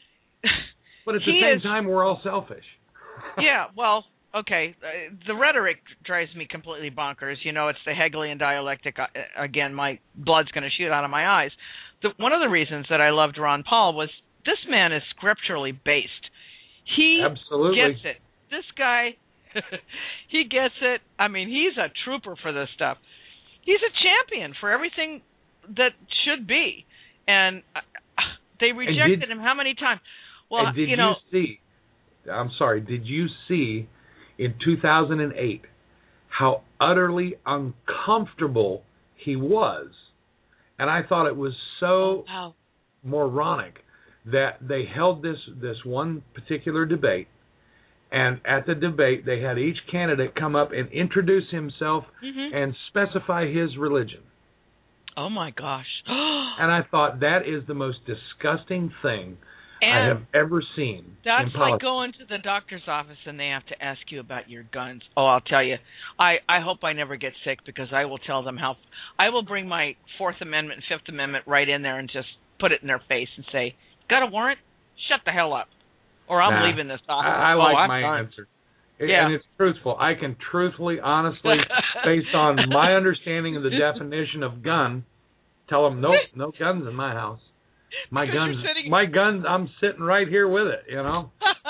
But at the same time, we're all selfish. Yeah, well, okay. The rhetoric drives me completely bonkers. It's the Hegelian dialectic. Again, my blood's going to shoot out of my eyes. One of the reasons that I loved Ron Paul was this man is scripturally based. He Absolutely gets it. This guy, he gets it. I mean, he's a trooper for this stuff. He's a champion for everything that should be. And they rejected him how many times? Well, did you see? I'm sorry. Did you see in 2008 how utterly uncomfortable he was? And I thought it was so moronic that they held this one particular debate, and at the debate they had each candidate come up and introduce himself and specify his religion. Oh my gosh. And I thought that is the most disgusting thing I have ever seen. That's like going to the doctor's office and they have to ask you about your guns. Oh, I'll tell you. I hope I never get sick, because I will tell them how. I will bring my Fourth Amendment and Fifth Amendment right in there and just put it in their face and say, got a warrant? Shut the hell up. Or I'm leaving this office. I like my answer. And it's truthful. I can truthfully, honestly, based on my understanding of the definition of gun, tell them, nope, no guns in my house. My guns, I'm sitting right here with it, Exactly.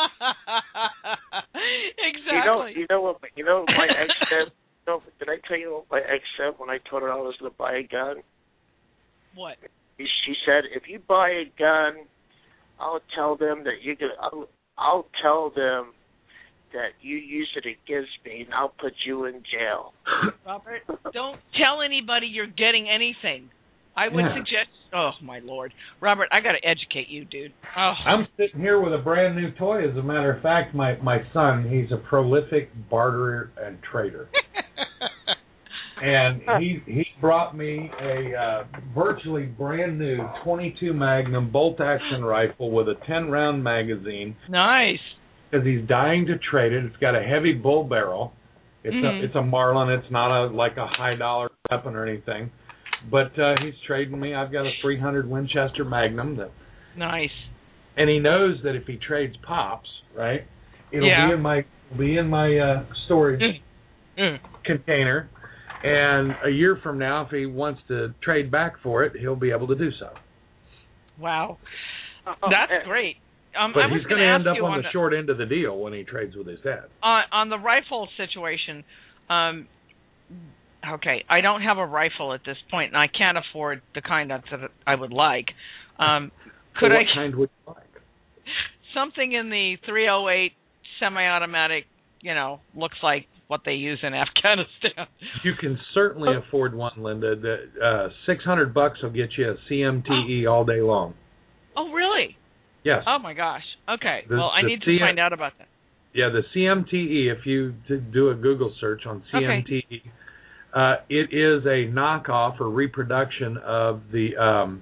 You know what my ex said? Did I tell you what my ex said when I told her I was going to buy a gun? What? She said, if you buy a gun, I'll tell them that I'll tell them that you use it against me, and I'll put you in jail. Robert, don't tell anybody you're getting anything. I would suggest. Oh my Lord, Robert, I got to educate you, dude. Oh. I'm sitting here with a brand new toy. As a matter of fact, my son, he's a prolific barterer and trader, and he brought me a virtually brand new .22 Magnum bolt-action rifle with a 10-round magazine. Nice. Because he's dying to trade it. It's got a heavy bull barrel. It's a Marlin. It's not like a high-dollar weapon or anything. But he's trading me. I've got a .300 Winchester Magnum. Nice. And he knows that if he trades pops, right, it'll be in my storage container. And a year from now, if he wants to trade back for it, he'll be able to do so. Wow. That's great. But he's going to end up on the short end of the deal when he trades with his dad. On the rifle situation, okay, I don't have a rifle at this point, and I can't afford the kind that I would like. What kind would you like? Something in the .308 semi-automatic, looks like what they use in Afghanistan. You can certainly afford one, Linda. $600 will get you a CMTE all day long. Oh, really? Yes. Oh, my gosh. Okay. I need to find out about that. Yeah, the CMTE, if you do a Google search on CMTE, it is a knockoff or reproduction of the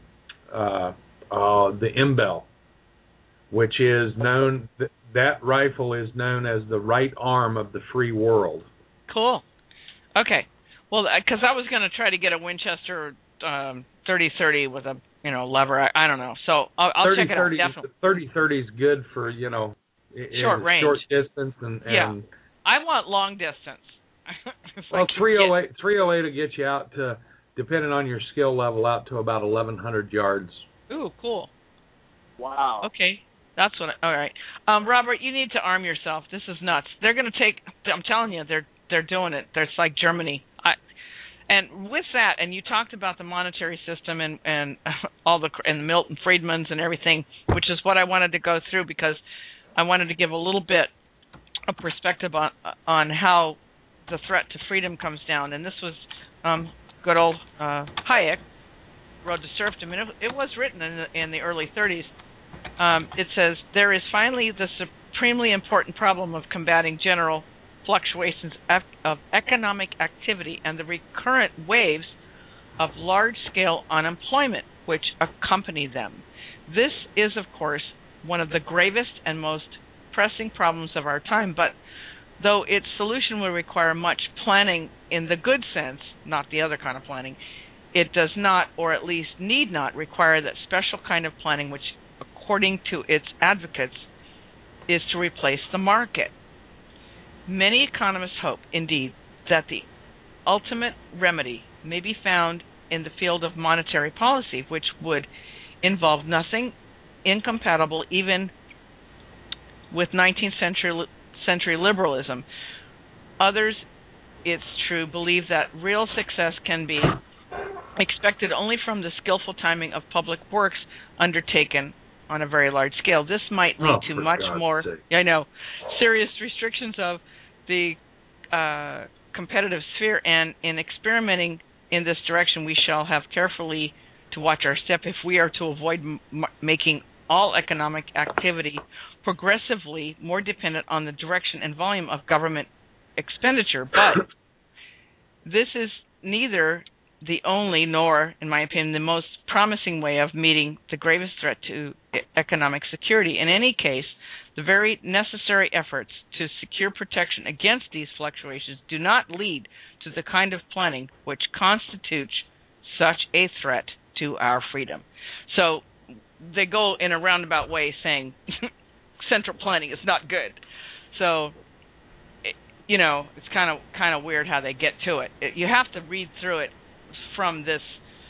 Imbel, which is known, that rifle is known as the right arm of the free world. Cool. Okay. Well, because I was going to try to get a Winchester 30-30 with a lever. I don't know. So I'll check it out. Definitely. 30-30 is good for short range, short distance, and I want long distance. Well, 308 will get you out to, depending on your skill level, out to about 1,100 yards. Ooh, cool. Wow. Okay, that's what. All right, Robert, you need to arm yourself. This is nuts. They're going to take. I'm telling you, they're doing it. It's like Germany. And with that, and you talked about the monetary system and all the and Milton Friedman's and everything, which is what I wanted to go through because I wanted to give a little bit of perspective on how the threat to freedom comes down. And this was good old Hayek, Road to Serfdom, and it was written in the early 30s. It says, there is finally the supremely important problem of combating general fluctuations of economic activity and the recurrent waves of large-scale unemployment which accompany them. This is, of course, one of the gravest and most pressing problems of our time, but though its solution will require much planning in the good sense, not the other kind of planning, it does not, or at least need not, require that special kind of planning which, according to its advocates, is to replace the market. Many economists hope, indeed, that the ultimate remedy may be found in the field of monetary policy, which would involve nothing incompatible even with 19th century liberalism. Others, it's true, believe that real success can be expected only from the skillful timing of public works undertaken on a very large scale. This might lead to much more, serious restrictions of the competitive sphere, and in experimenting in this direction, we shall have carefully to watch our step if we are to avoid making all economic activity progressively more dependent on the direction and volume of government expenditure. But this is neither the only nor, in my opinion, the most promising way of meeting the gravest threat to economic security. In any case, the very necessary efforts to secure protection against these fluctuations do not lead to the kind of planning which constitutes such a threat to our freedom. So they go in a roundabout way saying central planning is not good. So, it's kind of weird how they get to it. You have to read through it from this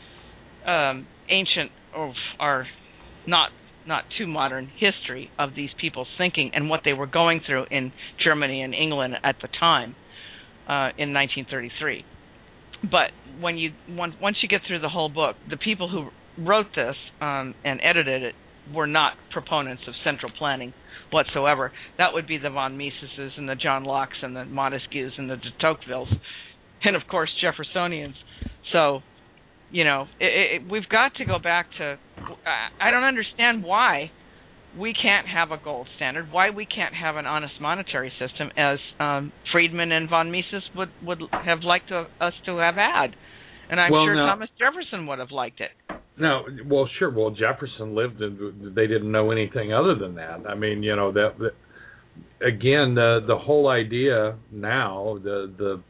ancient or not too modern history of these people's thinking and what they were going through in Germany and England at the time in 1933. But once you get through the whole book, the people who wrote this and edited it were not proponents of central planning whatsoever. That would be the von Miseses and the John Locke's and the Montesquieu's and the de Tocquevilles, and of course Jeffersonians. So, we've got to go back to. I don't understand why we can't have a gold standard, why we can't have an honest monetary system, as Friedman and von Mises would have liked us to have had, and I'm sure Thomas Jefferson would have liked it. No, well, sure. Well, Jefferson lived, and they didn't know anything other than that. I mean, that again, the whole idea now, the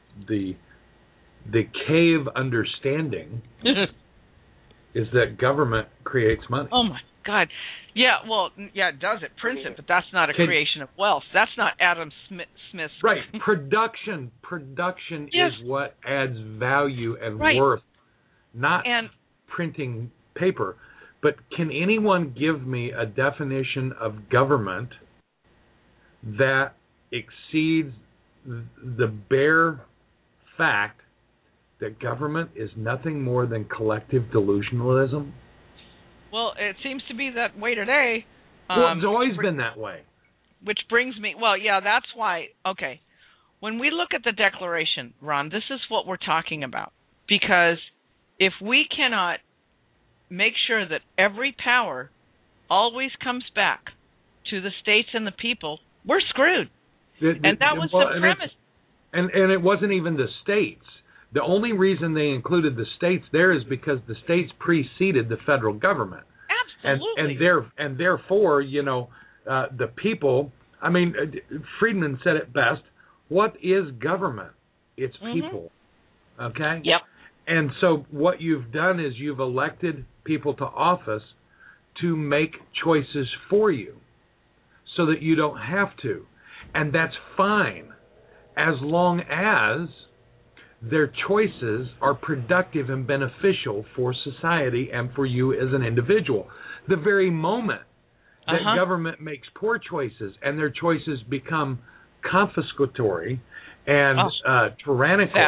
cave understanding is that government creates money. Oh my God! Yeah, well, yeah, it does. It prints it, but that's not a creation of wealth. That's not Adam Smith's. Right. Production yes. is what adds value and right. worth, not printing paper. But can anyone give me a definition of government that exceeds the bare fact that government is nothing more than collective delusionalism? Well, it seems to be that way today. Well, it's always been that way. Which brings me, well, yeah, that's why, okay. When we look at the Declaration, Ron, this is what we're talking about. Because if we cannot make sure that every power always comes back to the states and the people, we're screwed. And that was the premise. And it wasn't even the states. The only reason they included the states there is because the states preceded the federal government. Absolutely. And therefore, the people, I mean, Friedman said it best, what is government? It's people. Okay? Yep. And so what you've done is you've elected people to office to make choices for you so that you don't have to. And that's fine as long as their choices are productive and beneficial for society and for you as an individual. The very moment that government makes poor choices and their choices become confiscatory and tyrannical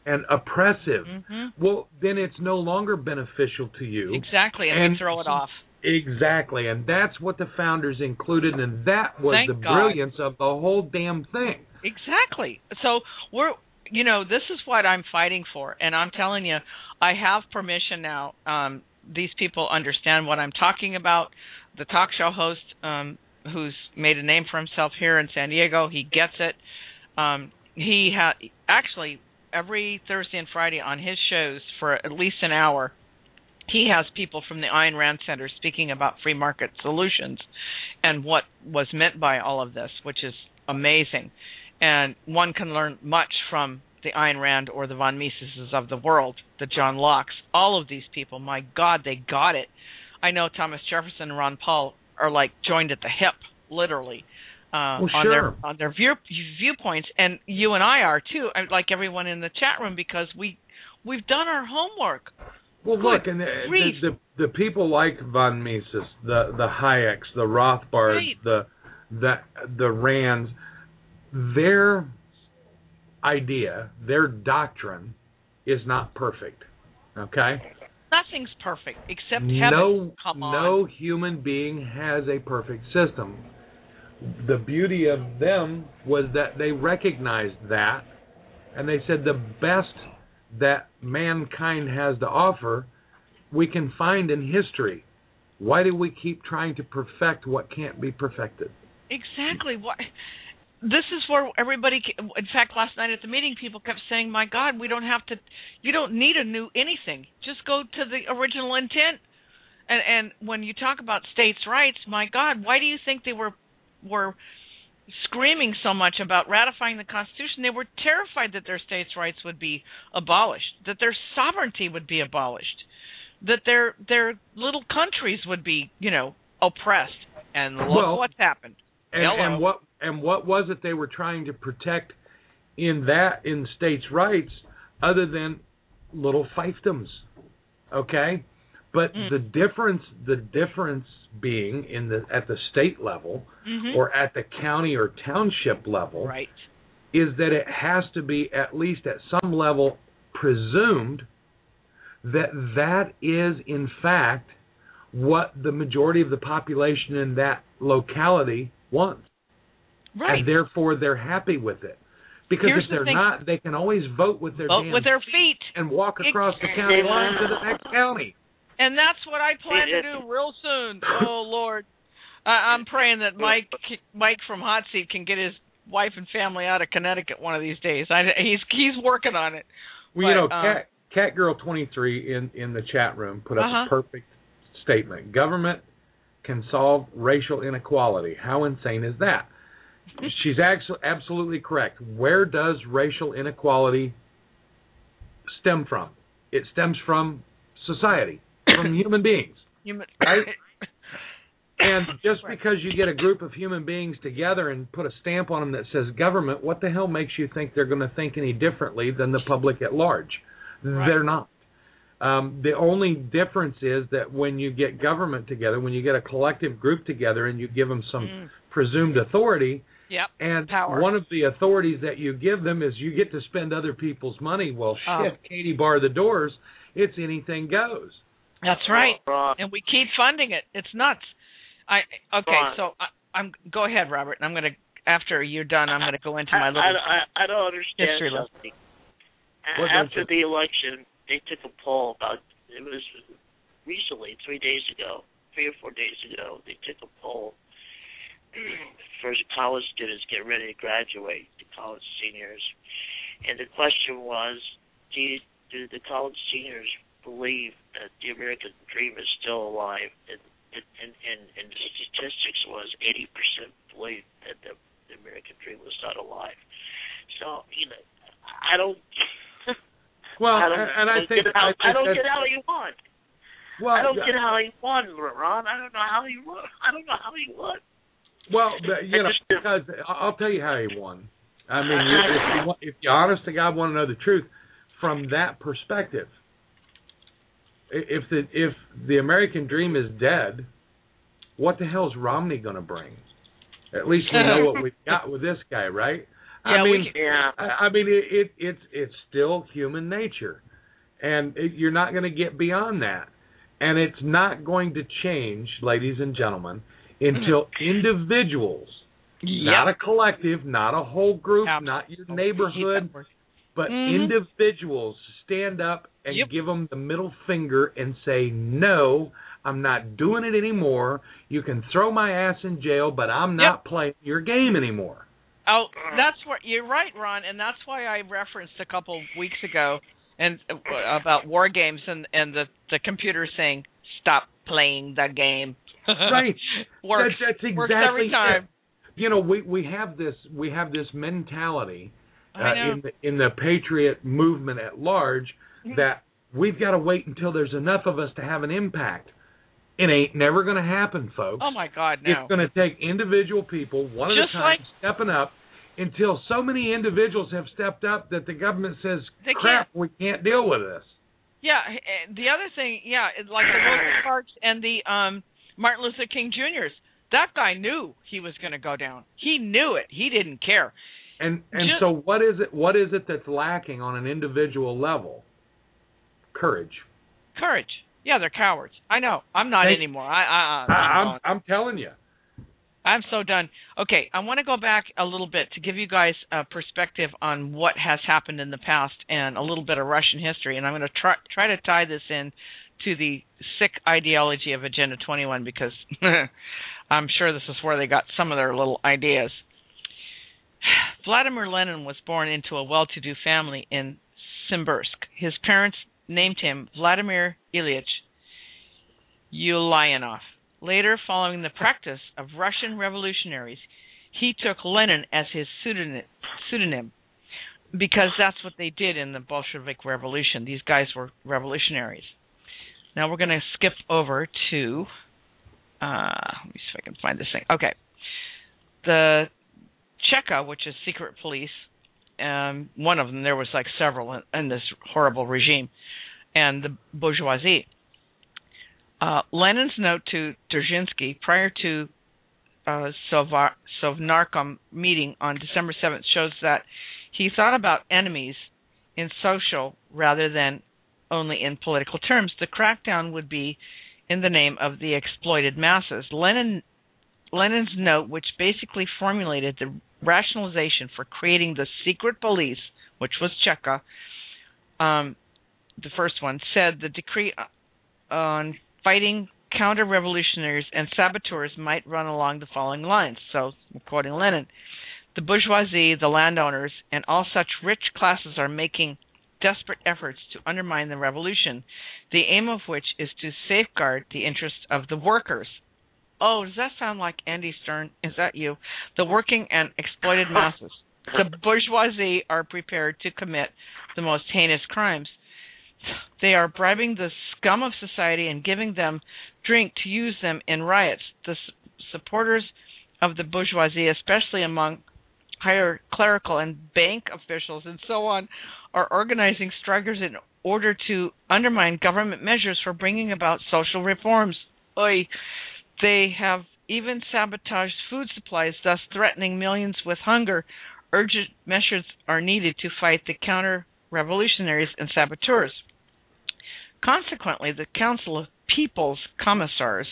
and oppressive. Mm-hmm. Well, then it's no longer beneficial to you. Exactly, and we throw it off. Exactly, and that's what the founders included, and that was Thank the God. brilliance of the whole damn thing. Exactly. So this is what I'm fighting for, and I'm telling you, I have permission now. These people understand what I'm talking about. The talk show host, who's made a name for himself here in San Diego, he gets it. He actually every Thursday and Friday on his shows for at least an hour, he has people from the Ayn Rand Center speaking about free market solutions and what was meant by all of this, which is amazing. And one can learn much from the Ayn Rand or the von Miseses of the world, the John Locke's, all of these people. My God, they got it. I know Thomas Jefferson and Ron Paul are like joined at the hip, literally. On their viewpoints, and you and I are too, like everyone in the chat room, because we've done our homework. Well, look, and the people like von Mises, the Hayeks, the Rothbards, right. the Rands, their idea, their doctrine is not perfect. Okay. Nothing's perfect except heaven. No human being has a perfect system. The beauty of them was that they recognized that, and they said the best that mankind has to offer, we can find in history. Why do we keep trying to perfect what can't be perfected? Exactly. This is where everybody, in fact, last night at the meeting, people kept saying, my God, you don't need a new anything. Just go to the original intent. And when you talk about states' rights, my God, why do you think they were screaming so much about ratifying the Constitution? They were terrified that their states' rights would be abolished, that their sovereignty would be abolished, that their little countries would be, oppressed. And look what's happened. And what was it they were trying to protect in states' rights, other than little fiefdoms? Okay, but the difference being at the state level, mm-hmm. or at the county or township level, right, is that it has to be at least at some level presumed that is in fact what the majority of the population in that locality wants. Right. And therefore they're happy with it. Because if they're not, they can always vote with their feet and walk across the county line to the next county. And that's what I plan to do real soon. Oh, Lord. I'm praying that Mike from Hot Seat can get his wife and family out of Connecticut one of these days. He's working on it. Well, Catgirl23 in the chat room put up a perfect statement. Government can solve racial inequality. How insane is that? She's absolutely correct. Where does racial inequality stem from? It stems from society, from human beings. Right? And just because you get a group of human beings together and put a stamp on them that says government, what the hell makes you think they're going to think any differently than the public at large? Right. They're not. The only difference is that when you get government together, when you get a collective group together and you give them some presumed authority, and power. One of the authorities that you give them is you get to spend other people's money. Well, Katie, bar the doors. It's anything goes. That's right. And we keep funding it. It's nuts. Go ahead, Robert. And I'm going to, after you're done, I'm going to go into my little I don't understand something. After the election, they took a poll it was recently, 3 or 4 days ago, they took a poll for college students getting ready to graduate, the college seniors. And the question was, do the college seniors believe that the American dream is still alive? And the statistics was 80% believed that the American dream was not alive. So, I don't... Well, I don't get how you won. Well, I don't get how he won, Ron. I don't know how he won. Well, because I'll tell you how he won. I mean, if you honest to God want to know the truth, from that perspective, if the American dream is dead, what the hell is Romney going to bring? At least we know what we've got with this guy, right? I mean, it's still human nature, and you're not going to get beyond that, and it's not going to change, ladies and gentlemen, until individuals, not a collective, not a whole group, not your neighborhood, but individuals stand up and give them the middle finger and say, no, I'm not doing it anymore. You can throw my ass in jail, but I'm not playing your game anymore. Oh, that's what you're right, Ron, and that's why I referenced a couple weeks ago and about war games and the computer saying, stop playing the game. Right. Works. That's exactly works every time. It. You know, we have this mentality in the patriot movement at large that we've got to wait until there's enough of us to have an impact. It ain't never going to happen, folks. Oh, my God, no. It's going to take individual people, one at a time, stepping up until so many individuals have stepped up that the government says, crap, we can't deal with this. Yeah, the other thing, like the Rosa Parks and the Martin Luther King Jr.'s, that guy knew he was going to go down. He knew it. He didn't care. And so what is it that's lacking on an individual level? Courage. Courage. Yeah, they're cowards. I know. I'm not anymore. I'm telling you. I'm so done. Okay, I want to go back a little bit to give you guys a perspective on what has happened in the past and a little bit of Russian history, and I'm going to try to tie this in to the sick ideology of Agenda 21 because I'm sure this is where they got some of their little ideas. Vladimir Lenin was born into a well-to-do family in Simbirsk. His parents named him Vladimir Ilyich Ulyanov. Later, following the practice of Russian revolutionaries, he took Lenin as his pseudonym because that's what they did in the Bolshevik Revolution. These guys were revolutionaries. Now we're going to skip over to, let me see if I can find this thing. Okay. The Cheka, which is secret police, one of them, there was like several in this horrible regime, and the bourgeoisie. Lenin's note to Dzerzhinsky prior to Sovnarkom meeting on December 7th shows that he thought about enemies in social rather than only in political terms. The crackdown would be in the name of the exploited masses. Lenin's note, which basically formulated the rationalization for creating the secret police, which was Cheka, the first one, said the decree on fighting counter-revolutionaries and saboteurs might run along the following lines. So, quoting Lenin, the bourgeoisie, the landowners, and all such rich classes are making desperate efforts to undermine the revolution, the aim of which is to safeguard the interests of the workers. Oh, does that sound like Andy Stern? Is that you? The working and exploited masses. The bourgeoisie are prepared to commit the most heinous crimes. They are bribing the scum of society and giving them drink to use them in riots. The supporters of the bourgeoisie, especially among higher clerical and bank officials and so on, are organizing strikers in order to undermine government measures for bringing about social reforms. Oy. They have even sabotaged food supplies, thus threatening millions with hunger. Urgent measures are needed to fight the counter-revolutionaries and saboteurs. Consequently, the Council of People's Commissars,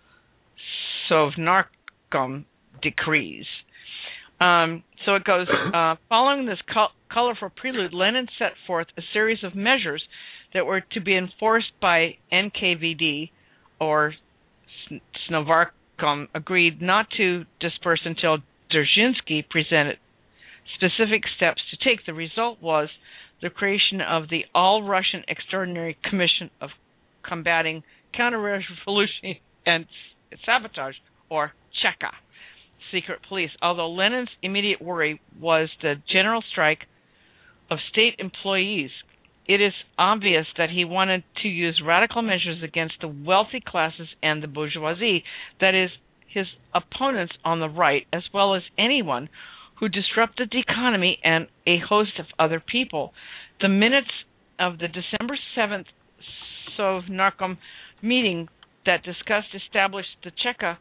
Sovnarkom, decrees. So it goes, following this colorful prelude, Lenin set forth a series of measures that were to be enforced by NKVD, or Snovnarkom agreed not to disperse until Dzerzhinsky presented specific steps to take. The result was the creation of the All-Russian Extraordinary Commission of Combating Counter-Revolution and Sabotage, or Cheka, secret police. Although Lenin's immediate worry was the general strike of state employees, it is obvious that he wanted to use radical measures against the wealthy classes and the bourgeoisie, that is, his opponents on the right, as well as anyone who disrupted the economy and a host of other people. The minutes of the December 7th Sovnarkom meeting that discussed established the Cheka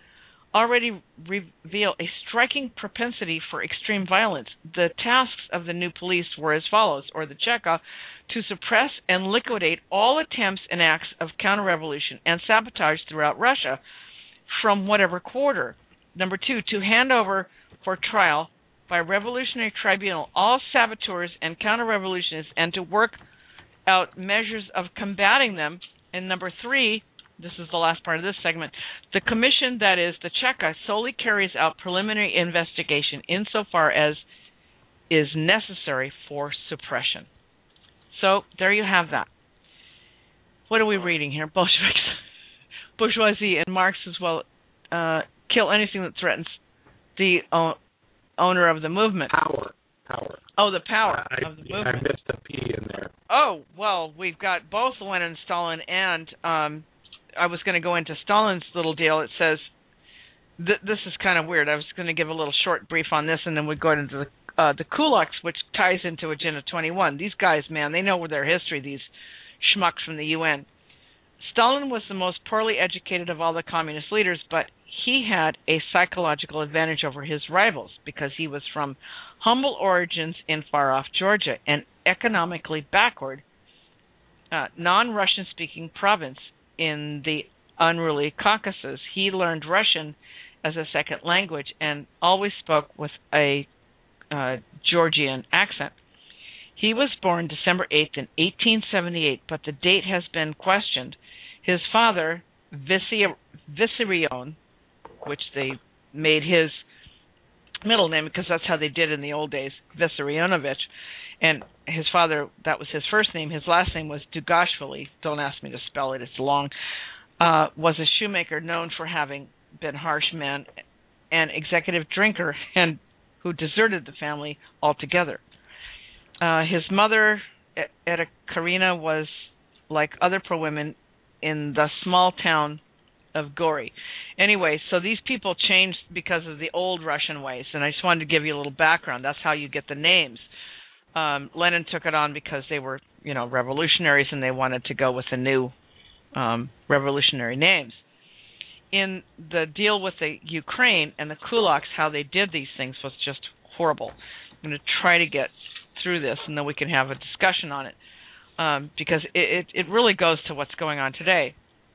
already reveal a striking propensity for extreme violence. The tasks of the new police were as follows, or the Cheka, to suppress and liquidate all attempts and acts of counter-revolution and sabotage throughout Russia from whatever quarter. Number 2, to hand over for trial by revolutionary tribunal all saboteurs and counter-revolutionists and to work out measures of combating them. And number 3, this is the last part of this segment, the commission, that is, the Cheka, solely carries out preliminary investigation insofar as is necessary for suppression. So there you have that. What are we reading here? Bolsheviks, bourgeoisie, and Marxists will kill anything that threatens the owner of the movement. Power. Oh, the power of the movement. I missed a P in there. Oh, well, we've got both Lenin, Stalin, and I was going to go into Stalin's little deal. It says, this is kind of weird. I was going to give a little short brief on this, and then we'd go into the kulaks, which ties into Agenda 21. These guys, man, they know their history, these schmucks from the UN. Stalin was the most poorly educated of all the communist leaders, but he had a psychological advantage over his rivals because he was from humble origins in far-off Georgia, an economically backward, non-Russian-speaking province in the unruly Caucasus. He learned Russian as a second language and always spoke with a Georgian accent. He was born December 8th in 1878, but the date has been questioned. His father, Vissarion, which they made his middle name because that's how they did in the old days, Vissarionovich, and his father, that was his first name. His last name was Dugashvili. Don't ask me to spell it, it's long. Was a shoemaker known for having been harsh man, an executive drinker, and who deserted the family altogether. His mother, Etta Karina, was like other poor women in the small town of Gori. Anyway, so these people changed because of the old Russian ways, and I just wanted to give you a little background. That's how you get the names. Lenin took it on because they were, revolutionaries, and they wanted to go with the new revolutionary names. In the deal with the Ukraine and the kulaks, how they did these things was just horrible. I'm going to try to get through this, and then we can have a discussion on it, because it really goes to what's going on today.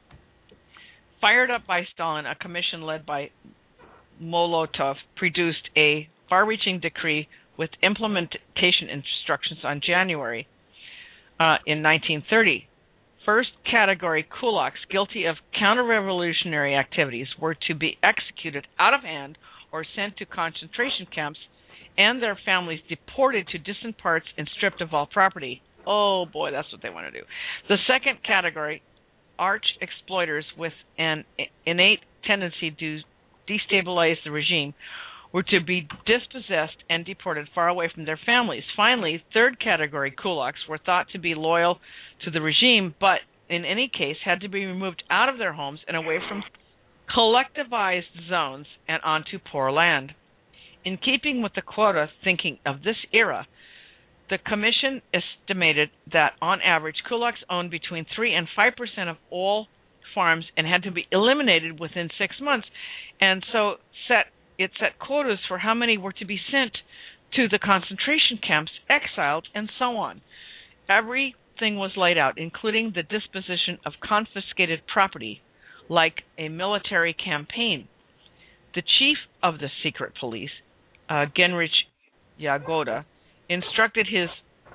Fired up by Stalin, a commission led by Molotov produced a far-reaching decree with implementation instructions on January in 1930. First category kulaks guilty of counter-revolutionary activities were to be executed out of hand or sent to concentration camps, and their families deported to distant parts and stripped of all property. Oh boy, that's what they want to do. The second category, arch exploiters with an innate tendency to destabilize the regime, were to be dispossessed and deported far away from their families. Finally, third category kulaks were thought to be loyal to the regime, but in any case had to be removed out of their homes and away from collectivized zones and onto poor land. In keeping with the quota thinking of this era, the commission estimated that on average kulaks owned between 3 and 5% of all farms and had to be eliminated within 6 months, and so it set quotas for how many were to be sent to the concentration camps, exiled, and so on. Everything was laid out, including the disposition of confiscated property, like a military campaign. The chief of the secret police, Genrich Yagoda, instructed his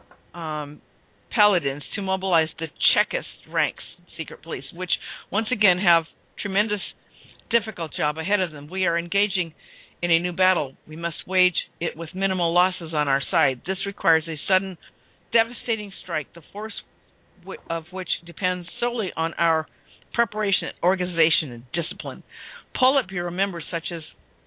paladins to mobilize the Chekist ranks, secret police, which once again have tremendous difficult job ahead of them. We are engaging in a new battle. We must wage it with minimal losses on our side. This requires a sudden, devastating strike, the force of which depends solely on our preparation, organization, and discipline. Politburo members such as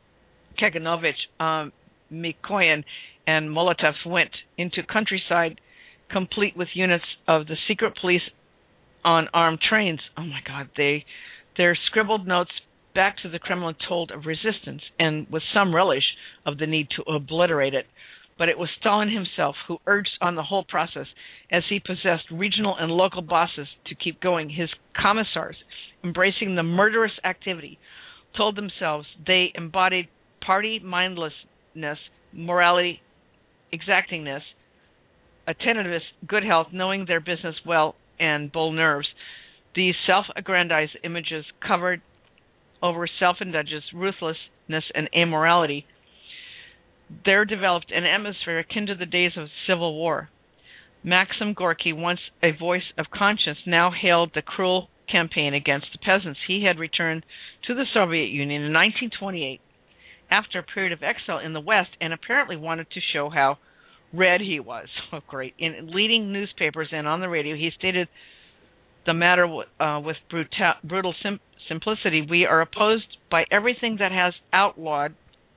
Kaganovich, Mikoyan, and Molotov went into countryside complete with units of the secret police on armed trains. Oh my God, their scribbled notes back to the Kremlin told of resistance and with some relish of the need to obliterate it. But it was Stalin himself who urged on the whole process, as he possessed regional and local bosses to keep going, his commissars embracing the murderous activity, told themselves they embodied party mindlessness, morality, exactingness, attentiveness, good health, knowing their business well, and bull nerves. These self-aggrandized images covered over self-indulgence, ruthlessness, and immorality. There developed an atmosphere akin to the days of the Civil War. Maxim Gorky, once a voice of conscience, now hailed the cruel campaign against the peasants. He had returned to the Soviet Union in 1928 after a period of exile in the West and apparently wanted to show how red he was. Oh, great. In leading newspapers and on the radio, he stated the matter with brutal simplicity. We are opposed by everything that has outlived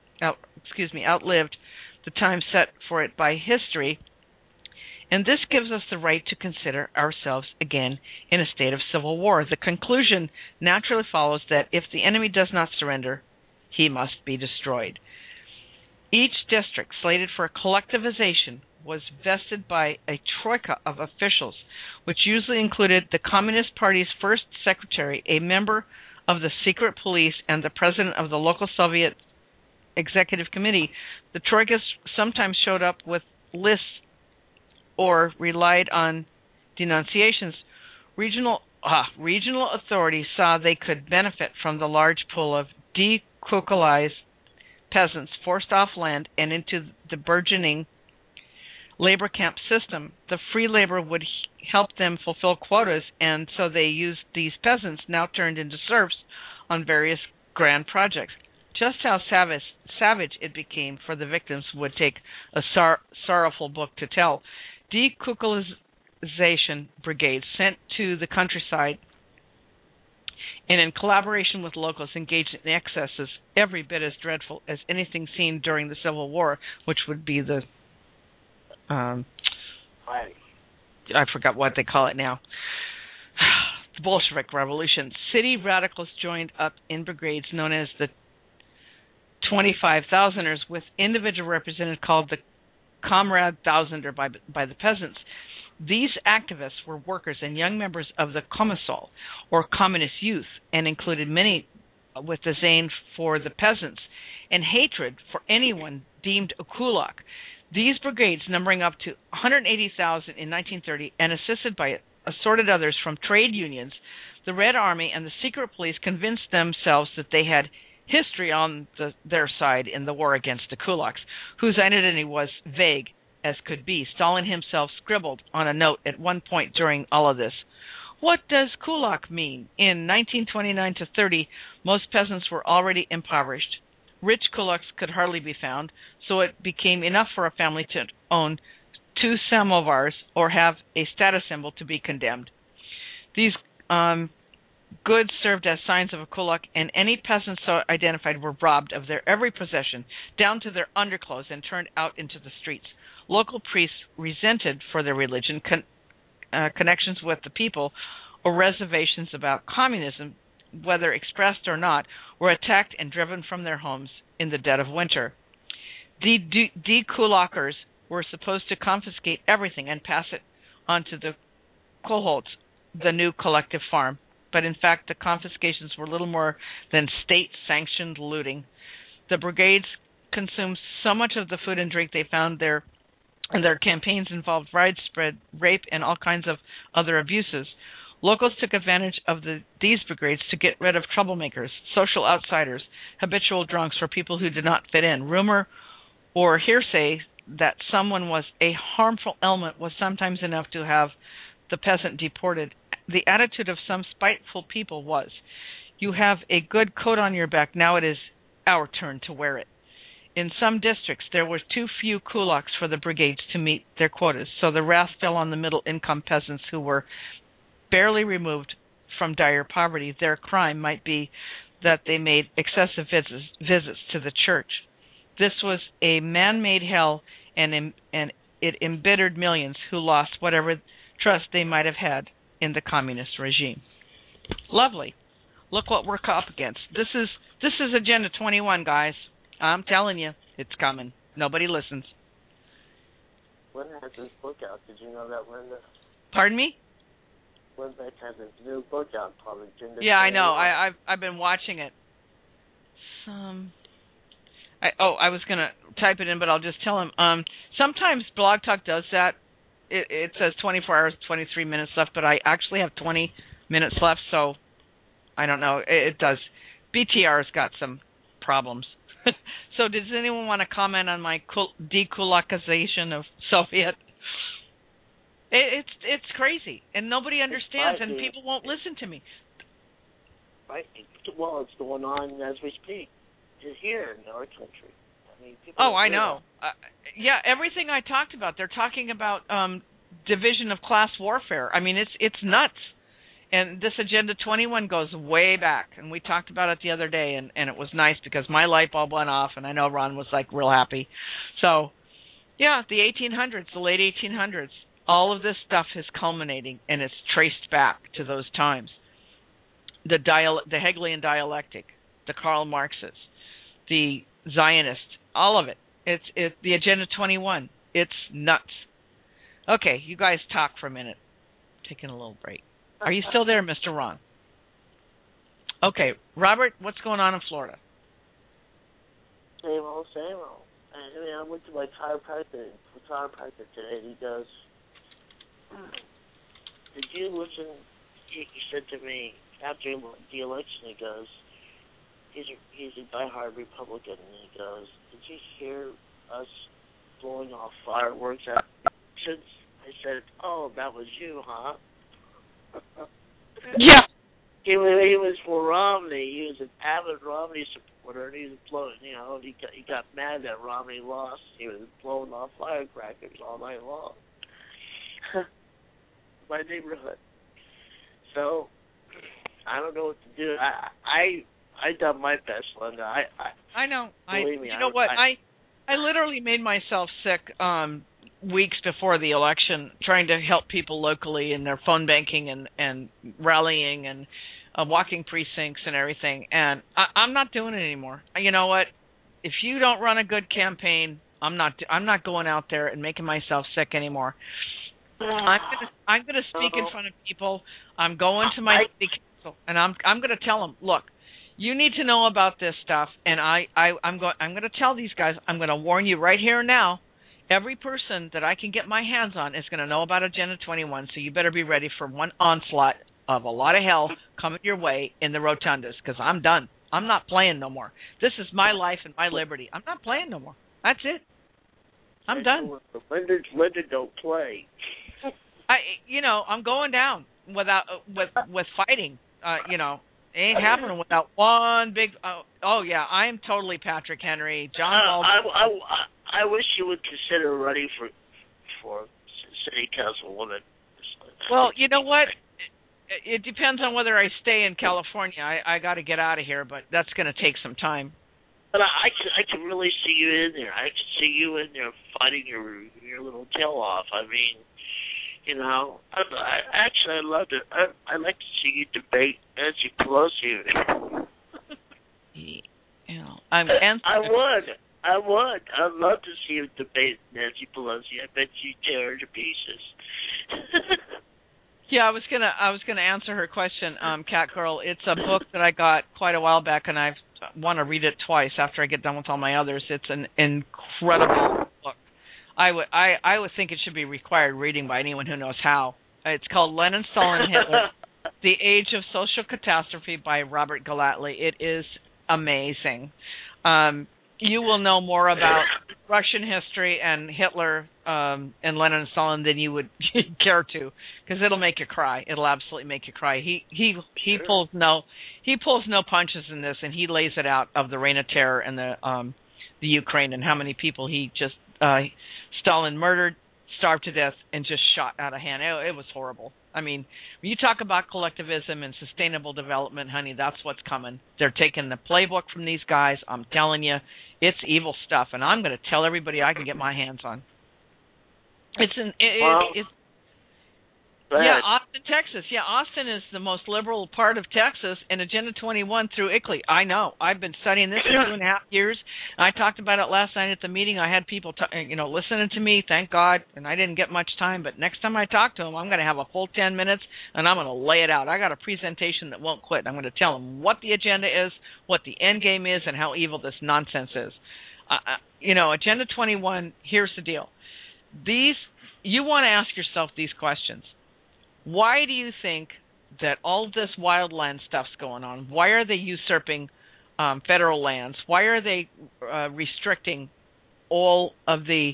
the time set for it by history, and this gives us the right to consider ourselves again in a state of civil war. The conclusion naturally follows that if the enemy does not surrender, he must be destroyed. Each district slated for collectivization was vested by a troika of officials, which usually included the Communist Party's first secretary, a member of the secret police, and the president of the local Soviet executive committee. The troikas sometimes showed up with lists or relied on denunciations. Regional authorities saw they could benefit from the large pool of de-Kukulized peasants forced off land and into the burgeoning labor camp system. The free labor would help them fulfill quotas, and so they used these peasants, now turned into serfs, on various grand projects. Just how savage it became for the victims would take a sorrowful book to tell. De-Kukulization brigades sent to the countryside and in collaboration with locals engaged in excesses every bit as dreadful as anything seen during the Civil War, which would be the I forgot what they call it now. The Bolshevik Revolution. City radicals joined up in brigades known as the 25,000ers, with individual representatives called the Comrade Thousander by the peasants. These activists were workers and young members of the Komsomol, or communist youth, and included many with disdain for the peasants and hatred for anyone deemed a kulak. These brigades, numbering up to 180,000 in 1930 and assisted by assorted others from trade unions, the Red Army, and the secret police, convinced themselves that they had history on their side in the war against the kulaks, whose identity was vague as could be. Stalin himself scribbled on a note at one point during all of this, "What does kulak mean?" In 1929 to 30, most peasants were already impoverished. Rich kulaks could hardly be found, so it became enough for a family to own 2 samovars or have a status symbol to be condemned. These goods served as signs of a kulak, and any peasants so identified were robbed of their every possession, down to their underclothes, and turned out into the streets. Local priests, resented for their religion, connections with the people, or reservations about communism, whether expressed or not, were attacked and driven from their homes in the dead of winter. The dekulakers were supposed to confiscate everything and pass it on to the kolhots, the new collective farm. But in fact, the confiscations were little more than state-sanctioned looting. The brigades consumed so much of the food and drink they found there, and their campaigns involved widespread rape and all kinds of other abuses. Locals took advantage of these brigades to get rid of troublemakers, social outsiders, habitual drunks, or people who did not fit in. Rumor or hearsay that someone was a harmful element was sometimes enough to have the peasant deported. The attitude of some spiteful people was, "You have a good coat on your back, now it is our turn to wear it." In some districts, there were too few kulaks for the brigades to meet their quotas, so the wrath fell on the middle-income peasants who were barely removed from dire poverty. Their crime might be that they made excessive visits to the church. This was a man-made hell, and it embittered millions who lost whatever trust they might have had in the communist regime. Lovely. Look what we're up against. This is Agenda 21, guys. I'm telling you, it's coming. Nobody listens. Linda has his book out. Did you know that, Linda? Pardon me? Linda has his new book out called Agenda 21. Yeah, I know. I've been watching it. I was going to type it in, but I'll just tell him. Sometimes Blog Talk does that. It says 24 hours, 23 minutes left, but I actually have 20 minutes left, so I don't know. It does. BTR's got some problems. So does anyone want to comment on my dekulakization of Soviet? It's crazy, and nobody understands, and people won't listen to me. Right. Well, it's going on as we speak. It's here in our country. I mean, I know. Yeah, everything I talked about, they're talking about division of class warfare. I mean, it's nuts. And this Agenda 21 goes way back, and we talked about it the other day, and it was nice because my light bulb went off, and I know Ron was, like, real happy. So, yeah, the 1800s, the late 1800s, all of this stuff is culminating, and it's traced back to those times. The Hegelian dialectic, the Karl Marxists, the Zionists, all of it. It's the Agenda 21. It's nuts. Okay, you guys talk for a minute. Taking a little break. Are you still there, Mr. Ron? Okay, Robert, what's going on in Florida? Same old, same old. I mean, I went to my chiropractor today, and he goes, "Did you listen?" He said to me after the election, he goes, he's a diehard Republican, and he goes, "Did you hear us blowing off fireworks at elections?" I said, "Oh, that was you, huh?" Yeah. He was for Romney. He was an avid Romney supporter, and he was blowing. He got mad that Romney lost. He was blowing off firecrackers all night long. My neighborhood. So I don't know what to do. I done my best, Linda. I know. Believe me. You know what? I literally made myself sick weeks before the election, trying to help people locally in their phone banking and rallying and walking precincts and everything. And I'm not doing it anymore. You know what? If you don't run a good campaign, I'm not going out there and making myself sick anymore. I'm gonna speak in front of people. I'm going to my city council, and I'm gonna tell them, look, you need to know about this stuff, and I'm going to tell these guys. I'm going to warn you right here and now. Every person that I can get my hands on is going to know about Agenda 21, so you better be ready for one onslaught of a lot of hell coming your way in the rotundas, because I'm done. I'm not playing no more. This is my life and my liberty. I'm not playing no more. That's it. I'm done. Linda don't play. I'm going down with fighting. It ain't happening without one big. Yeah, I am totally Patrick Henry, John Baldwin. I wish you would consider running for city councilwoman. Well, you know what? It depends on whether I stay in California. I got to get out of here, but that's going to take some time. But I can really see you in there. I can see you in there fighting your little tail off. I mean, I'd love to. I'd like to see you debate Nancy Pelosi. I would. I'd love to see you debate Nancy Pelosi. I bet you tear her to pieces. Yeah, I was gonna answer her question, Cat Girl. It's a book that I got quite a while back, and I want to read it twice after I get done with all my others. It's an incredible book. I would think it should be required reading by anyone who knows how. It's called Lenin, Stalin, Hitler: The Age of Social Catastrophe by Robert Gallatley. It is amazing. You will know more about Russian history and Hitler and Lenin and Stalin than you would care to, because it'll make you cry. It'll absolutely make you cry. He pulls no punches in this, and he lays it out of the Reign of Terror and the Ukraine and how many people he just Stalin murdered, starved to death, and just shot out of hand. It was horrible. I mean, when you talk about collectivism and sustainable development, honey, that's what's coming. They're taking the playbook from these guys. I'm telling you, it's evil stuff, and I'm going to tell everybody I can get my hands on. Yeah, Austin, Texas. Yeah, Austin is the most liberal part of Texas, and Agenda 21 through ICLEI. I know. I've been studying this for 2.5 years. I talked about it last night at the meeting. I had people, listening to me. Thank God, and I didn't get much time. But next time I talk to them, I'm going to have a full 10 minutes, and I'm going to lay it out. I got a presentation that won't quit. I'm going to tell them what the agenda is, what the end game is, and how evil this nonsense is. Agenda 21. Here's the deal. You want to ask yourself these questions. Why do you think that all this wildland stuff's going on? Why are they usurping federal lands? Why are they restricting all of the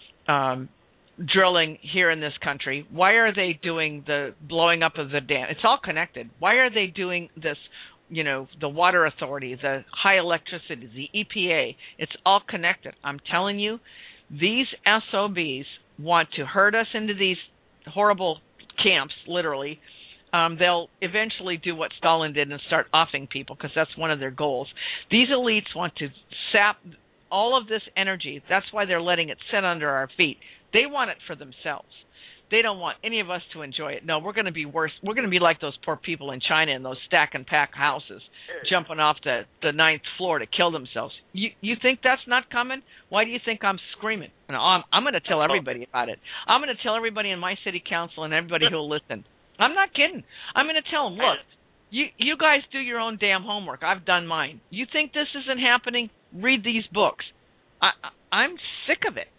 drilling here in this country? Why are they doing the blowing up of the dam? It's all connected. Why are they doing this? The water authority, the high electricity, the EPA, it's all connected. I'm telling you, these SOBs want to herd us into these horrible camps, literally. They'll eventually do what Stalin did and start offing people, because that's one of their goals. These elites want to sap all of this energy. That's why they're letting it sit under our feet. They want it for themselves. They don't want any of us to enjoy it. No, we're going to be worse. We're going to be like those poor people in China in those stack and pack houses, jumping off the 9th floor to kill themselves. You think that's not coming? Why do you think I'm screaming? I'm going to tell everybody about it. I'm going to tell everybody in my city council and everybody who will listen. I'm not kidding. I'm going to tell them, look, you guys do your own damn homework. I've done mine. You think this isn't happening? Read these books. I'm sick of it.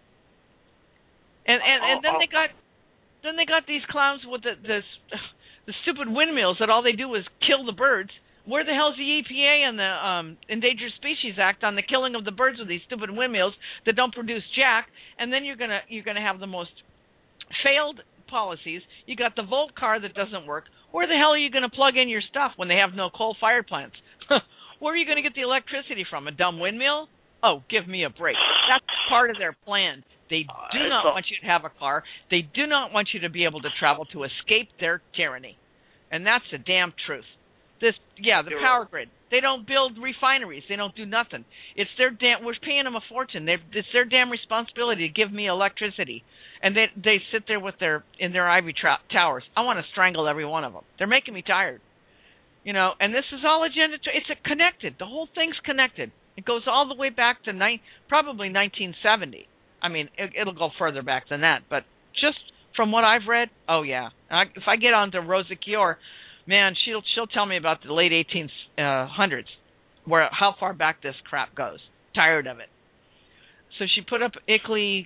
And then they got... Then they got these clowns with the stupid windmills that all they do is kill the birds. Where the hell's the EPA and the Endangered Species Act on the killing of the birds with these stupid windmills that don't produce jack? And then you're gonna have the most failed policies. You got the Volt car that doesn't work. Where the hell are you going to plug in your stuff when they have no coal-fired plants? Where are you going to get the electricity from? A dumb windmill? Oh, give me a break. That's part of their plan. They do not want you to have a car. They do not want you to be able to travel to escape their tyranny. And that's the damn truth. The power grid. They don't build refineries. They don't do nothing. It's their we're paying them a fortune. It's their damn responsibility to give me electricity. And they sit there in their ivory towers. I want to strangle every one of them. They're making me tired. And this is all agenda. It's connected. The whole thing's connected. It goes all the way back to probably 1970. I mean, it'll go further back than that, but just from what I've read, oh yeah. If I get on to Rosa Kior, man, she'll tell me about the late 1800s, how far back this crap goes. Tired of it. So she put up ICLEI.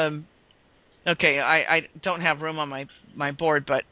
Okay, I don't have room on my board, but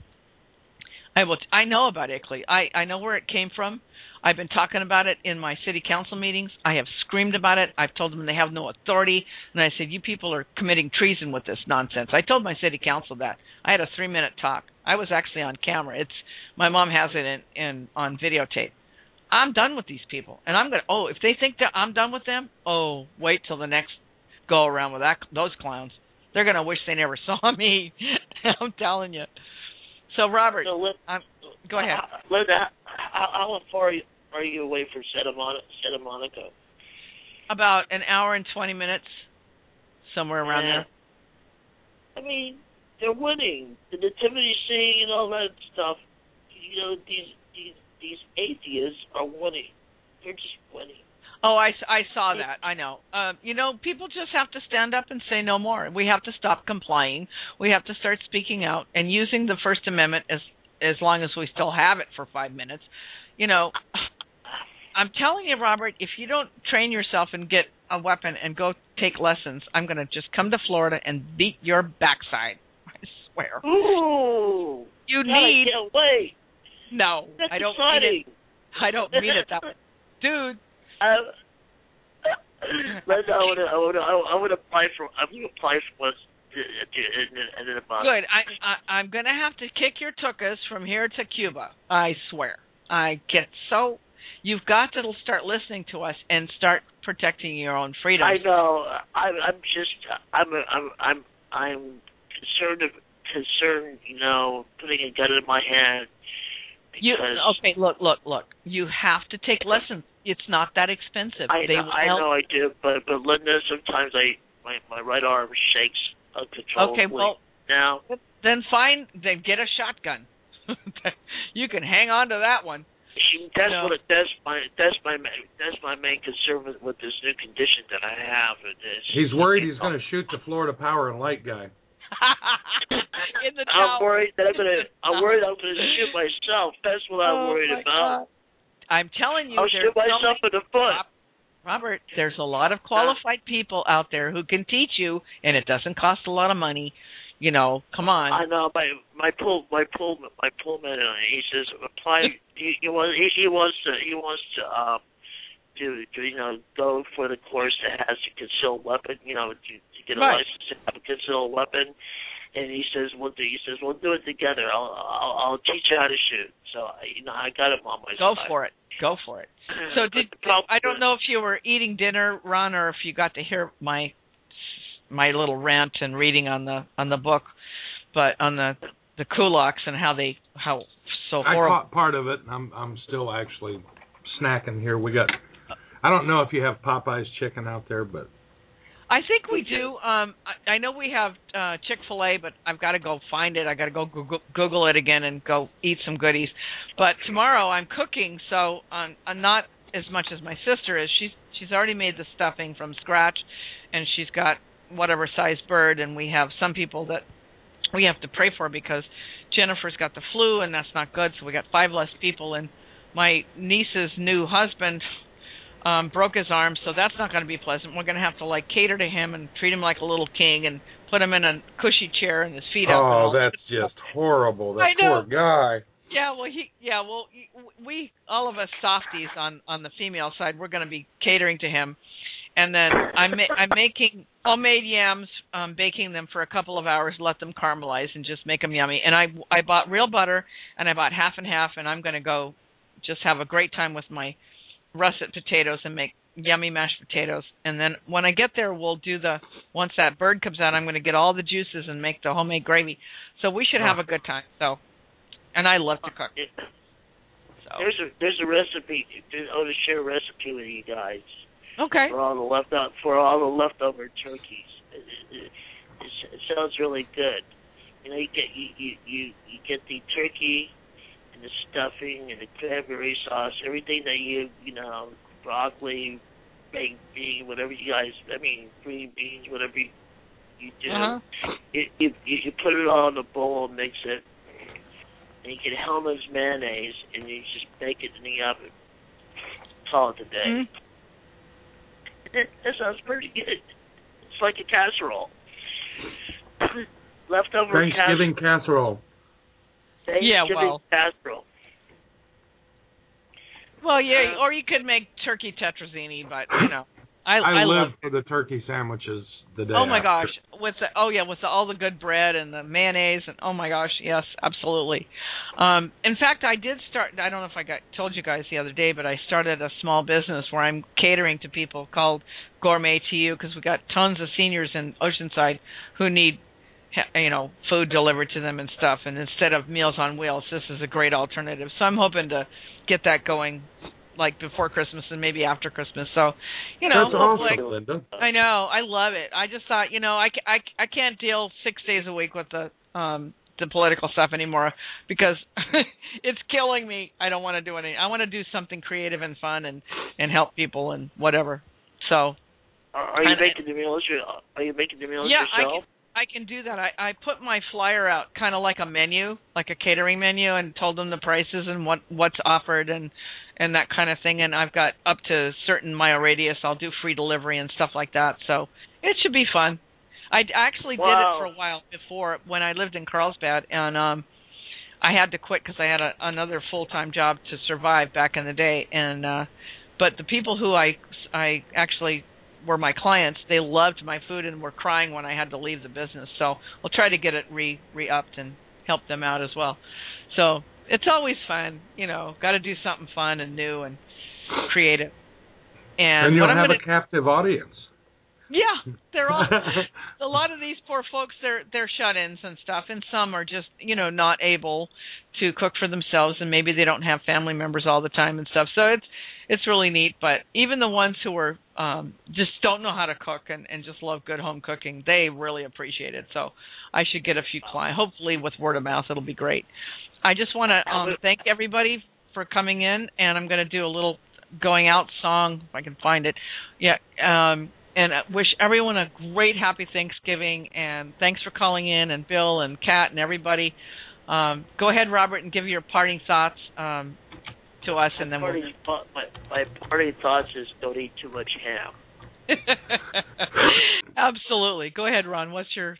I know about ICLEI. I know where it came from. I've been talking about it in my city council meetings. I have screamed about it. I've told them they have no authority. And I said, you people are committing treason with this nonsense. I told my city council that. I had a 3-minute talk. I was actually on camera. My mom has it on videotape. I'm done with these people. And if they think that I'm done with them, wait till the next go around with those clowns. They're going to wish they never saw me. I'm telling you. So, Robert, go ahead. Linda, how far are you away from Santa Monica? About an hour and 20 minutes, somewhere around there. I mean, they're winning. The nativity scene and all that stuff. These atheists are winning. They're just winning. Oh, I saw that. I know. People just have to stand up and say no more. We have to stop complying. We have to start speaking out and using the First Amendment as long as we still have it for 5 minutes. I'm telling you, Robert, if you don't train yourself and get a weapon and go take lessons, I'm going to just come to Florida and beat your backside. I swear. Ooh. You need. I can't wait. No, that's I don't exciting. mean it. I don't mean it that way. Dude. Linda, I would apply for. I'm going to apply for and then about. Good. I'm going to have to kick your tuchus from here to Cuba. I swear. I get so. You've got to start listening to us and start protecting your own freedom. I know. I'm concerned. Putting a gun in my hand. Look. You have to take lessons. It's not that expensive. I know I do, but Linda, sometimes my right arm shakes uncontrollably. Okay, well, now then get a shotgun. You can hang on to that one. That's my main concern with this new condition that I have. He's worried he's going to shoot the Florida Power and Light guy. In the I'm worried I'm going to shoot myself. That's what I'm worried about. God. I'm telling you, I'll shoot myself in the foot. Robert, there's a lot of qualified people out there who can teach you, and it doesn't cost a lot of money. You know, come on. I know my pullman. He says apply. He wants to go for the course that has a concealed weapon. To get a license to have a concealed weapon. And he says we'll do it together. I'll teach you how to shoot. So I got him on my side. Go for it. So I don't know if you were eating dinner, Ron, or if you got to hear my little rant and reading on the book, but on the kulaks and how so horrible. I caught part of it. I'm still actually snacking here. I don't know if you have Popeye's chicken out there, but I think we do. I know we have Chick-fil-A, but I've got to go find it. I got to go Google it again and go eat some goodies. But tomorrow I'm cooking, so I'm not as much as my sister is. She's already made the stuffing from scratch, and she's got whatever size bird. And we have some people that we have to pray for because Jennifer's got the flu, and that's not good. So we got 5 less people. And my niece's new husband broke his arm, so that's not going to be pleasant. We're going to have to cater to him and treat him like a little king and put him in a cushy chair and his feet up. Oh, that's just horrible. That poor guy. Yeah, we all of us softies on the female side, we're going to be catering to him, and then I'm making homemade yams, baking them for a couple of hours, let them caramelize, and just make them yummy. And I bought real butter, and I bought half and half, and I'm going to go just have a great time with my russet potatoes and make yummy mashed potatoes. And then when I get there, we'll do once that bird comes out, I'm going to get all the juices and make the homemade gravy. So we should have a good time. So, and I love to cook. So there's a recipe. I want to share a recipe with you guys. Okay. For all the leftover turkeys. It sounds really good. You get the turkey and the stuffing and the cranberry sauce, everything that broccoli, baked bean, whatever green beans, whatever you do. Uh-huh. You put it all in a bowl and mix it, and you get Hellmann's mayonnaise, and you just bake it in the oven. Call it a day. Mm-hmm. That sounds pretty good. It's like a casserole. Leftover Thanksgiving casserole. Casserole. Well, yeah, or you could make turkey tetrazzini, but I live for the turkey sandwiches the day. Oh my after. gosh, with all the good bread and the mayonnaise, and oh my gosh, yes, absolutely. In fact, I did start. I don't know if I told you guys the other day, but I started a small business where I'm catering to people called Gourmet to You, because we got tons of seniors in Oceanside who need food delivered to them and stuff, and instead of Meals on Wheels, this is a great alternative. So I'm hoping to get that going before Christmas and maybe after Christmas. So, that's awesome, Linda. I know, I love it. I just thought, I can't deal 6 days a week with the political stuff anymore because it's killing me. I don't want to do anything. I want to do something creative and fun and help people and whatever. So, are you making the meals? Are you making the meals yourself? I can do that. I put my flyer out kind of like a menu, like a catering menu, and told them the prices and what's offered and that kind of thing. And I've got up to certain mile radius. I'll do free delivery and stuff like that. So it should be fun. I actually did it for a while before when I lived in Carlsbad, and I had to quit because I had another full-time job to survive back in the day. And but the people who I actually were my clients, they loved my food and were crying when I had to leave the business. So I'll try to get it re-upped and help them out as well. So it's always fun, got to do something fun and new and creative. And you'll have a captive audience. Yeah, they're all a lot of these poor folks. They're shut-ins and stuff, and some are just not able to cook for themselves, and maybe they don't have family members all the time and stuff. So it's really neat. But even the ones who are just don't know how to cook and just love good home cooking, they really appreciate it. So I should get a few clients. Hopefully with word of mouth, it'll be great. I just want to thank everybody for coming in, and I'm going to do a little going out song if I can find it. Yeah, and wish everyone a great, happy Thanksgiving, and thanks for calling in, and Bill and Kat and everybody. Go ahead, Robert, and give your parting thoughts to us, and then my parting thoughts is don't eat too much ham. Absolutely. Go ahead, Ron. What's your...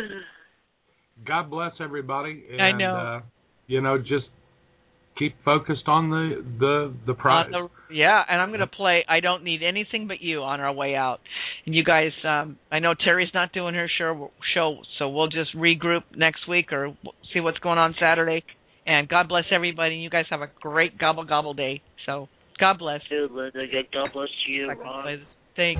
God bless everybody. And, I know. Just keep focused on the prize. Yeah, and I'm going to play I Don't Need Anything But You on our way out. And you guys, I know Terry's not doing her show, so we'll just regroup next week or see what's going on Saturday. And God bless everybody. You guys have a great gobble day. So God bless. Dude, Linda, God bless you, Ron. Thanks.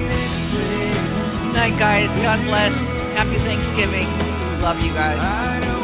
Guys, God bless. Happy Thanksgiving. Love you guys.